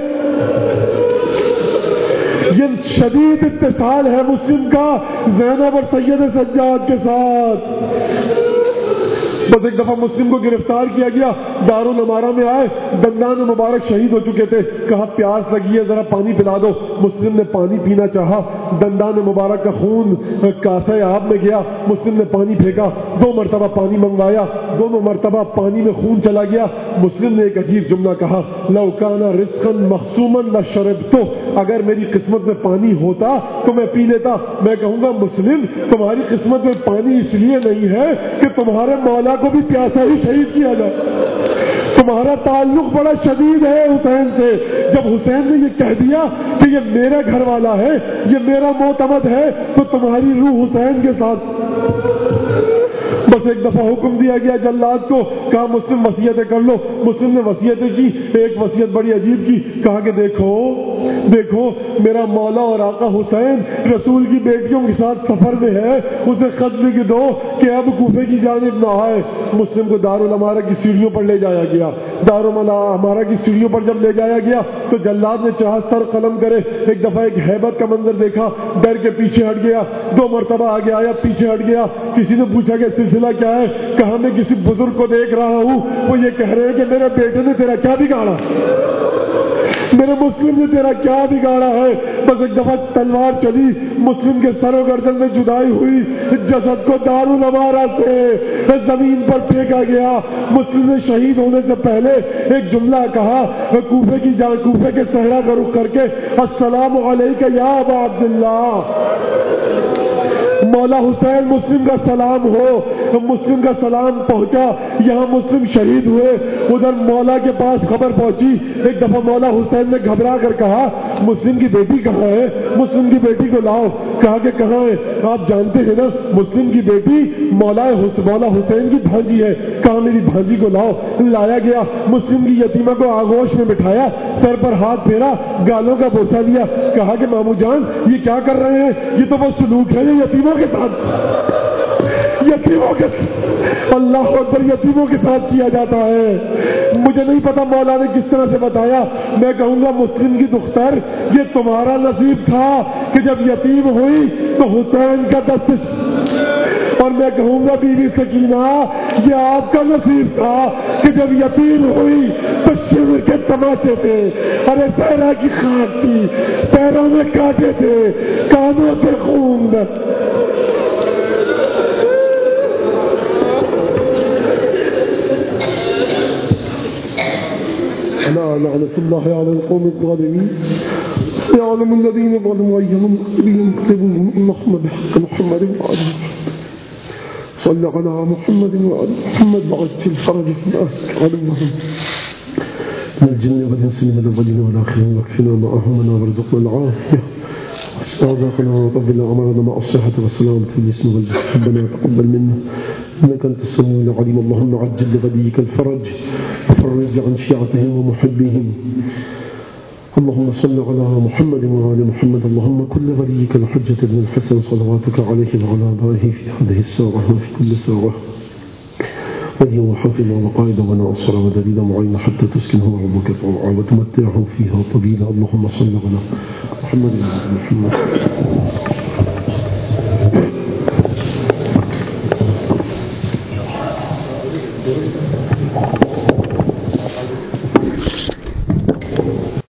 [SPEAKER 2] یہ شدید اتصال ہے مسلم کا زینب اور سید سجاد کے ساتھ. بس ایک دفعہ مسلم کو گرفتار کیا گیا. دارالامارہ میں آئے, دندان مبارک شہید ہو چکے تھے. کہا پیاس لگی ہے ذرا پانی پلا دو. مسلم نے پانی پینا چاہا, دندان مبارک کا خون کاسے آب میں گیا. مسلم نے پانی پھینکا, دو مرتبہ پانی منگوایا, دونوں مرتبہ پانی میں خون چلا گیا. مسلم نے ایک عجیب جملہ کہا, لو کان رزقا مخصوما لشربتو, اگر میری قسمت میں پانی ہوتا تو میں پی لیتا. میں کہوں گا مسلم تمہاری قسمت میں پانی اس لیے نہیں ہے کہ تمہارے مولا کو بھی پیاسا ہی شہید کیا جائے. تمہارا تعلق بڑا شدید ہے حسین سے. جب حسین نے یہ کہہ دیا کہ یہ میرا گھر والا ہے, یہ میرا معتمد ہے, تو تمہاری روح حسین کے ساتھ. بس ایک دفعہ حکم دیا گیا جلاد کو, کہا مسلم وصیتیں کر لو. مسلم نے وصیتیں کی. ایک وصیت بڑی عجیب کی. کہا کہ دیکھو دیکھو میرا مولا اور آقا حسین رسول کی بیٹیوں کے ساتھ سفر میں ہے, اسے خط لکھ دو کہ اب کوفے کی جانب نہ آئے. مسلم کو دارالامارہ کی سیڑھیوں پر لے جایا گیا. دارالامارہ کی سیڑھیوں پر جب لے جایا گیا تو جلاد نے چاہا سر قلم کرے. ایک دفعہ ایک ہیبت کا منظر دیکھا, ڈر کے پیچھے ہٹ گیا. دو مرتبہ آگے آیا, پیچھے ہٹ گیا. کسی نے پوچھا کہ سلسلہ کیا ہے؟ کہا میں کسی بزرگ کو دیکھ رہا ہوں, وہ یہ کہہ رہے ہیں کہ میرے بیٹے نے تیرا کیا بگاڑا, میرے مسلم نے تیرا کیا بگاڑا ہے. بس ایک دفعہ تلوار چلی, مسلم کے سر و گردن میں جدائی ہوئی. جسد کو دارالامارہ سے زمین پر پھینکا گیا. مسلم نے شہید ہونے سے پہلے ایک جملہ کہا, کوفے کی جان کوفے کے صحرا کا رخ کر کے, السلام علیکہ یا ابا عبداللہ. مولا حسین مسلم کا سلام ہو. مسلم کا سلام پہنچا. یہاں مسلم شہید ہوئے, ادھر مولا کے پاس خبر پہنچی. ایک دفعہ مولا حسین نے گھبرا کر کہا مسلم کی بیٹی کہاں ہے, مسلم کی بیٹی کو لاؤ. کہا کہ کہاں ہے؟ آپ جانتے ہیں نا مسلم کی بیٹی مولا مولا حسین کی بھانجی ہے. کہا میری بھانجی کو لاؤ. لایا گیا. مسلم کی یتیمہ کو آغوش میں بٹھایا, سر پر ہاتھ پھیرا, گالوں کا بوسہ دیا. کہا کہ مامو جان یہ کیا کر رہے ہیں؟ یہ تو وہ سلوک ہے یہ یتیموں کے ساتھ, یتیموں کے اللہ اکبر یتیموں کے ساتھ کیا جاتا ہے. مجھے نہیں پتا مولا نے کس طرح سے بتایا. میں کہوں گا مسلم کی دختر یہ تمہارا نصیب تھا کہ جب یتیم ہوئی تو حسین کا دست, اور میں کہوں گا بیوی سکینہ یہ آپ کا نصیب تھا کہ جب یتیم ہوئی تو شمر کے تماچے تھے. ارے پیرا کی خاک تھی, پیروں میں کانٹے تھے, کانوں سے خون. لعنة الله على القوم الظالمين يعلم الذين ظلموا أيهم ينقلبون اللهم بحق محمد وعلى صل على محمد وعلى محمد وعجل فرجهم عدوهم من الجن والإنس من الأولين والآخرين واكفنا معهم وارزقنا العافية واسترزقنا وقبل أمرنا مع الصحة والسلامة في الجسم والجسم. ربنا تقبل منا إنك أنت السميع العليم. اللهم عجل لوليك الفرج وفرج عن شيعتهم ومحبيهم. اللهم صل على محمد وعلى محمد. اللهم كل وليك الحجة بن الحسن صلواتك عليه وعلى آبائه في هذه الساعة وفي كل ساعة ولي وحافظ وقائد وناصر ودليل معين حتى تسكنه ربك طوعا وتمتعه فيها طويلا. اللهم صل على محمد وعلى محمد.